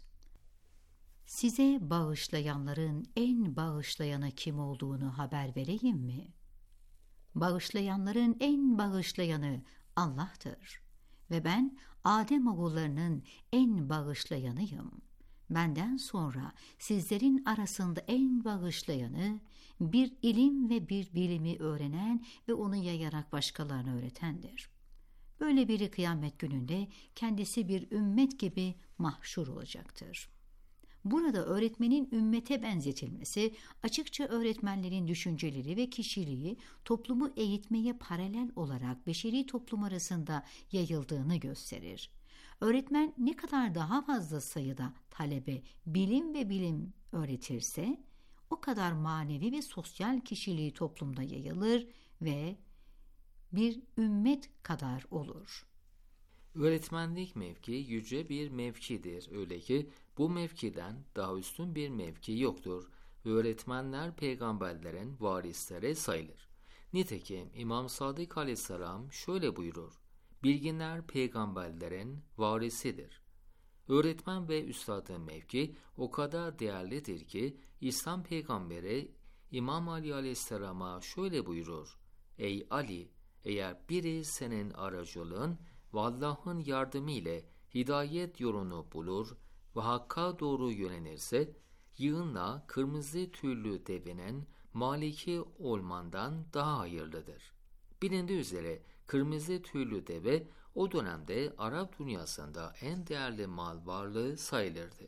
Size bağışlayanların en bağışlayanı kim olduğunu haber vereyim mi? Bağışlayanların en bağışlayanı Allah'tır ve ben Adem oğullarının en bağışlayanıyım. Benden sonra sizlerin arasında en bağışlayanı bir ilim ve bir bilimi öğrenen ve onu yayarak başkalarına öğretendir. Böyle biri kıyamet gününde kendisi bir ümmet gibi mahşur olacaktır. Burada öğretmenin ümmete benzetilmesi, açıkça öğretmenlerin düşünceleri ve kişiliği toplumu eğitmeye paralel olarak beşeri toplum arasında yayıldığını gösterir. Öğretmen ne kadar daha fazla sayıda talebe bilim ve bilim öğretirse, o kadar manevi ve sosyal kişiliği toplumda yayılır ve bir ümmet kadar olur. Öğretmenlik mevki yüce bir mevkidir. Öyle ki bu mevkiden daha üstün bir mevki yoktur. Öğretmenler peygamberlerin varisleri sayılır. Nitekim İmam Sadık aleyhisselam şöyle buyurur: bilginler peygamberlerin varisidir. Öğretmen ve üstadın mevki o kadar değerlidir ki İslam peygamberi İmam Ali aleyhisselama şöyle buyurur: ey Ali, eğer biri senin aracılığın ve Allah'ın yardımı ile hidayet yolunu bulur ve hakka doğru yönelirse, yığınla kırmızı tüylü devenin maliki olmandan daha hayırlıdır. Bilindiği üzere kırmızı tüylü deve o dönemde Arap dünyasında en değerli mal varlığı sayılırdı.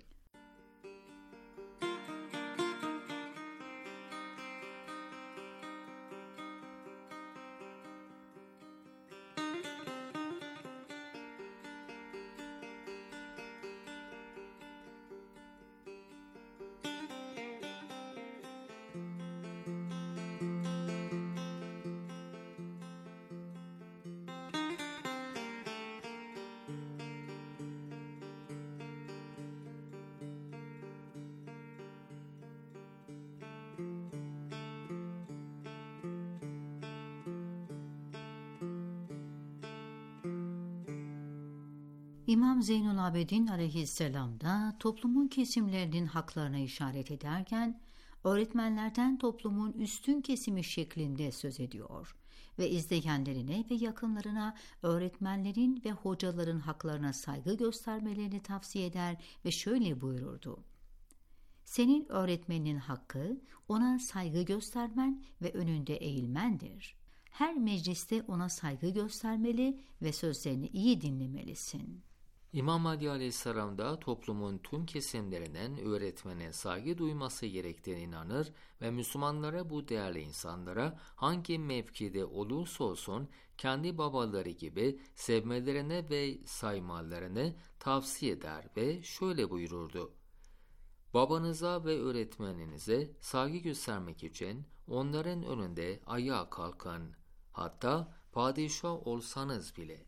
İmam Zeynül Abidin aleyhisselam da toplumun kesimlerinin haklarına işaret ederken, öğretmenlerden toplumun üstün kesimi şeklinde söz ediyor ve izleyenlerine ve yakınlarına öğretmenlerin ve hocaların haklarına saygı göstermelerini tavsiye eder ve şöyle buyururdu: senin öğretmeninin hakkı ona saygı göstermen ve önünde eğilmendir. Her mecliste ona saygı göstermeli ve sözlerini iyi dinlemelisin. İmam Ali aleyhisselam da toplumun tüm kesimlerinin öğretmene saygı duyması gerektiğine inanır ve Müslümanlara bu değerli insanlara hangi mevkide olursa olsun kendi babaları gibi sevmelerine ve saymalarını tavsiye eder ve şöyle buyururdu: babanıza ve öğretmeninize saygı göstermek için onların önünde ayağa kalkın, hatta padişah olsanız bile.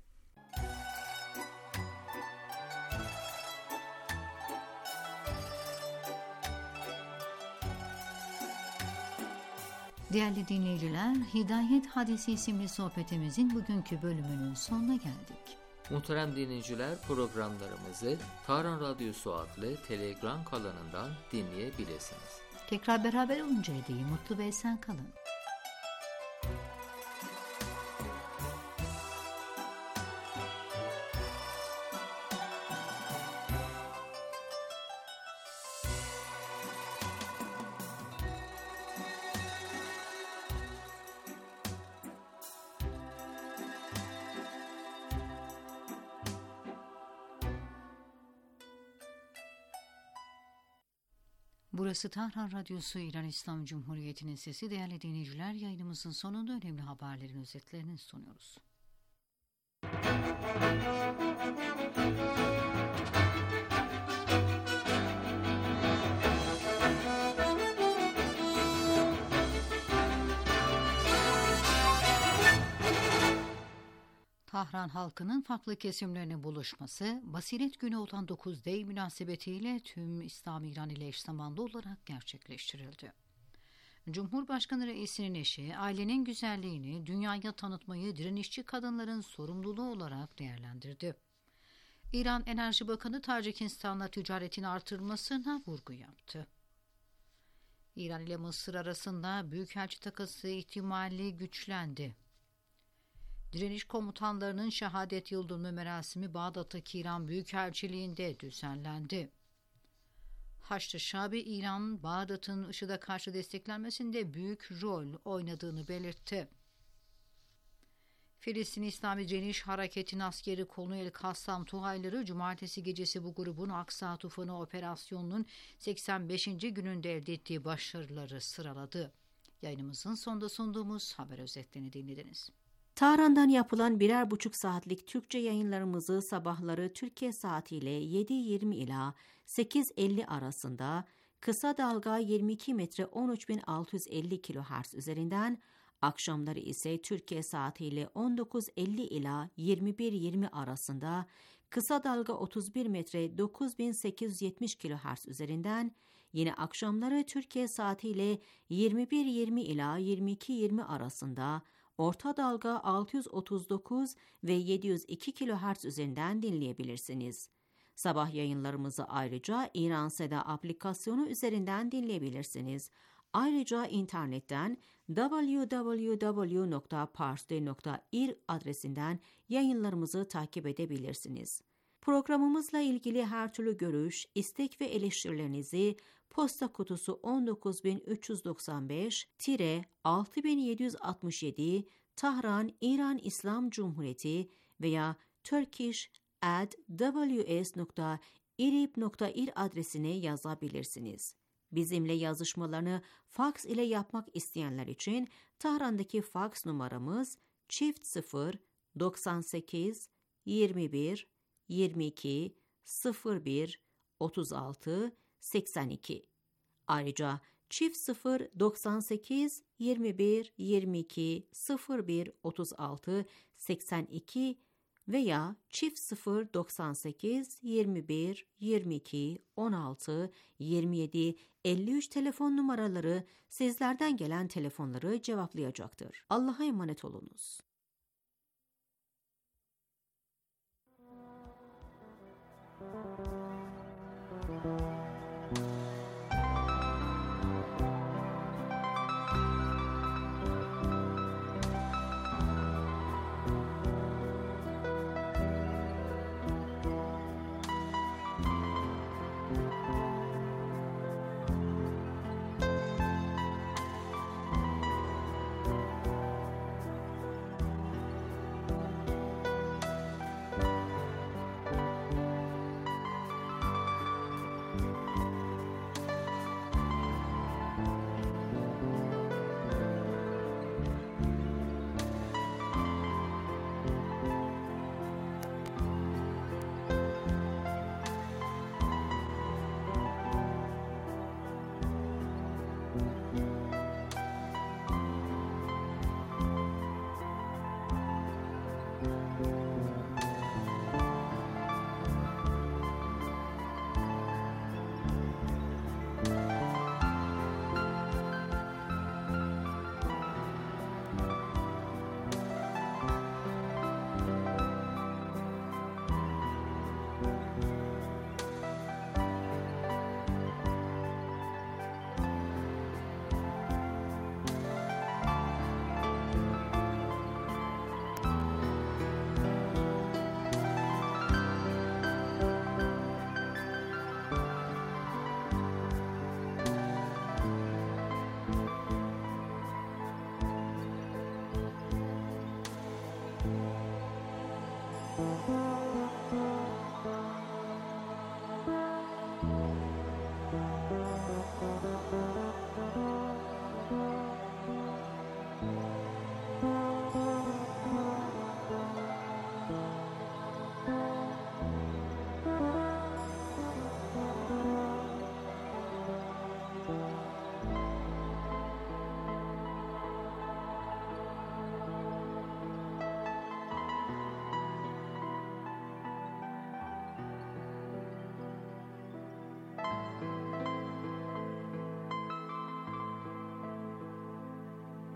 Değerli dinleyiciler, Hidayet Hadisi isimli sohbetimizin bugünkü bölümünün sonuna geldik. Muhterem dinleyiciler, programlarımızı Tahran Radyosu adlı Telegram kanalından dinleyebilirsiniz. Tekrar beraber oluncaya değin mutlu ve esen kalın. Burası Tahran Radyosu, İran İslam Cumhuriyeti'nin sesi. Değerli dinleyiciler, yayınımızın sonunda önemli haberlerin özetlerini sunuyoruz. Tahran halkının farklı kesimlerinin buluşması, Basiret Günü olan 9 Dey münasebetiyle tüm İslam İran ile eş zamanlı olarak gerçekleştirildi. Cumhurbaşkanı Reisi'nin eşi, ailenin güzelliğini dünyaya tanıtmayı direnişçi kadınların sorumluluğu olarak değerlendirdi. İran Enerji Bakanı Tacikistan'la ticaretin artırılmasına vurgu yaptı. İran ile Mısır arasında büyükelçi takası ihtimali güçlendi. Direniş komutanlarının şehadet yıldönümü merasimi Bağdat'taki İran Büyükelçiliği'nde düzenlendi. Haçlı Şabi İran, Bağdat'ın IŞİD'e karşı desteklenmesinde büyük rol oynadığını belirtti. Filistin İslami Direniş Hareketi'nin askeri kolunu El-Kassam Tuhayları, cumartesi gecesi bu grubun Aksa Tufanı operasyonunun 85. gününde elde ettiği başarıları sıraladı. Yayınımızın sonunda sunduğumuz haber özetlerini dinlediniz. Tahran'dan yapılan 1,5 saatlik Türkçe yayınlarımızı sabahları Türkiye saatiyle 7:20 ila 8:50 arasında kısa dalga 22 metre 13.650 kHz üzerinden, akşamları ise Türkiye saatiyle 19:50 ila 21:20 arasında kısa dalga 31 metre 9870 kHz üzerinden, yine akşamları Türkiye saatiyle 21:20 ila 22:20 arasında orta dalga 639 ve 702 kHz üzerinden dinleyebilirsiniz. Sabah yayınlarımızı ayrıca İran Seda aplikasyonu üzerinden dinleyebilirsiniz. Ayrıca internetten www.parstoday.ir adresinden yayınlarımızı takip edebilirsiniz. Programımızla ilgili her türlü görüş, istek ve eleştirilerinizi posta kutusu 19765-6767 Tahran, İran İslam Cumhuriyeti veya turkish@ws.irib.ir adresine yazabilirsiniz. Bizimle yazışmalarını faks ile yapmak isteyenler için Tahran'daki faks numaramız çift 98 21 22 01 36 82. Ayrıca çift 98 21 22 01 36 82 veya çift 98 21 22 16 27 53 telefon numaraları sizlerden gelen telefonları cevaplayacaktır. Allah'a emanet olunuz.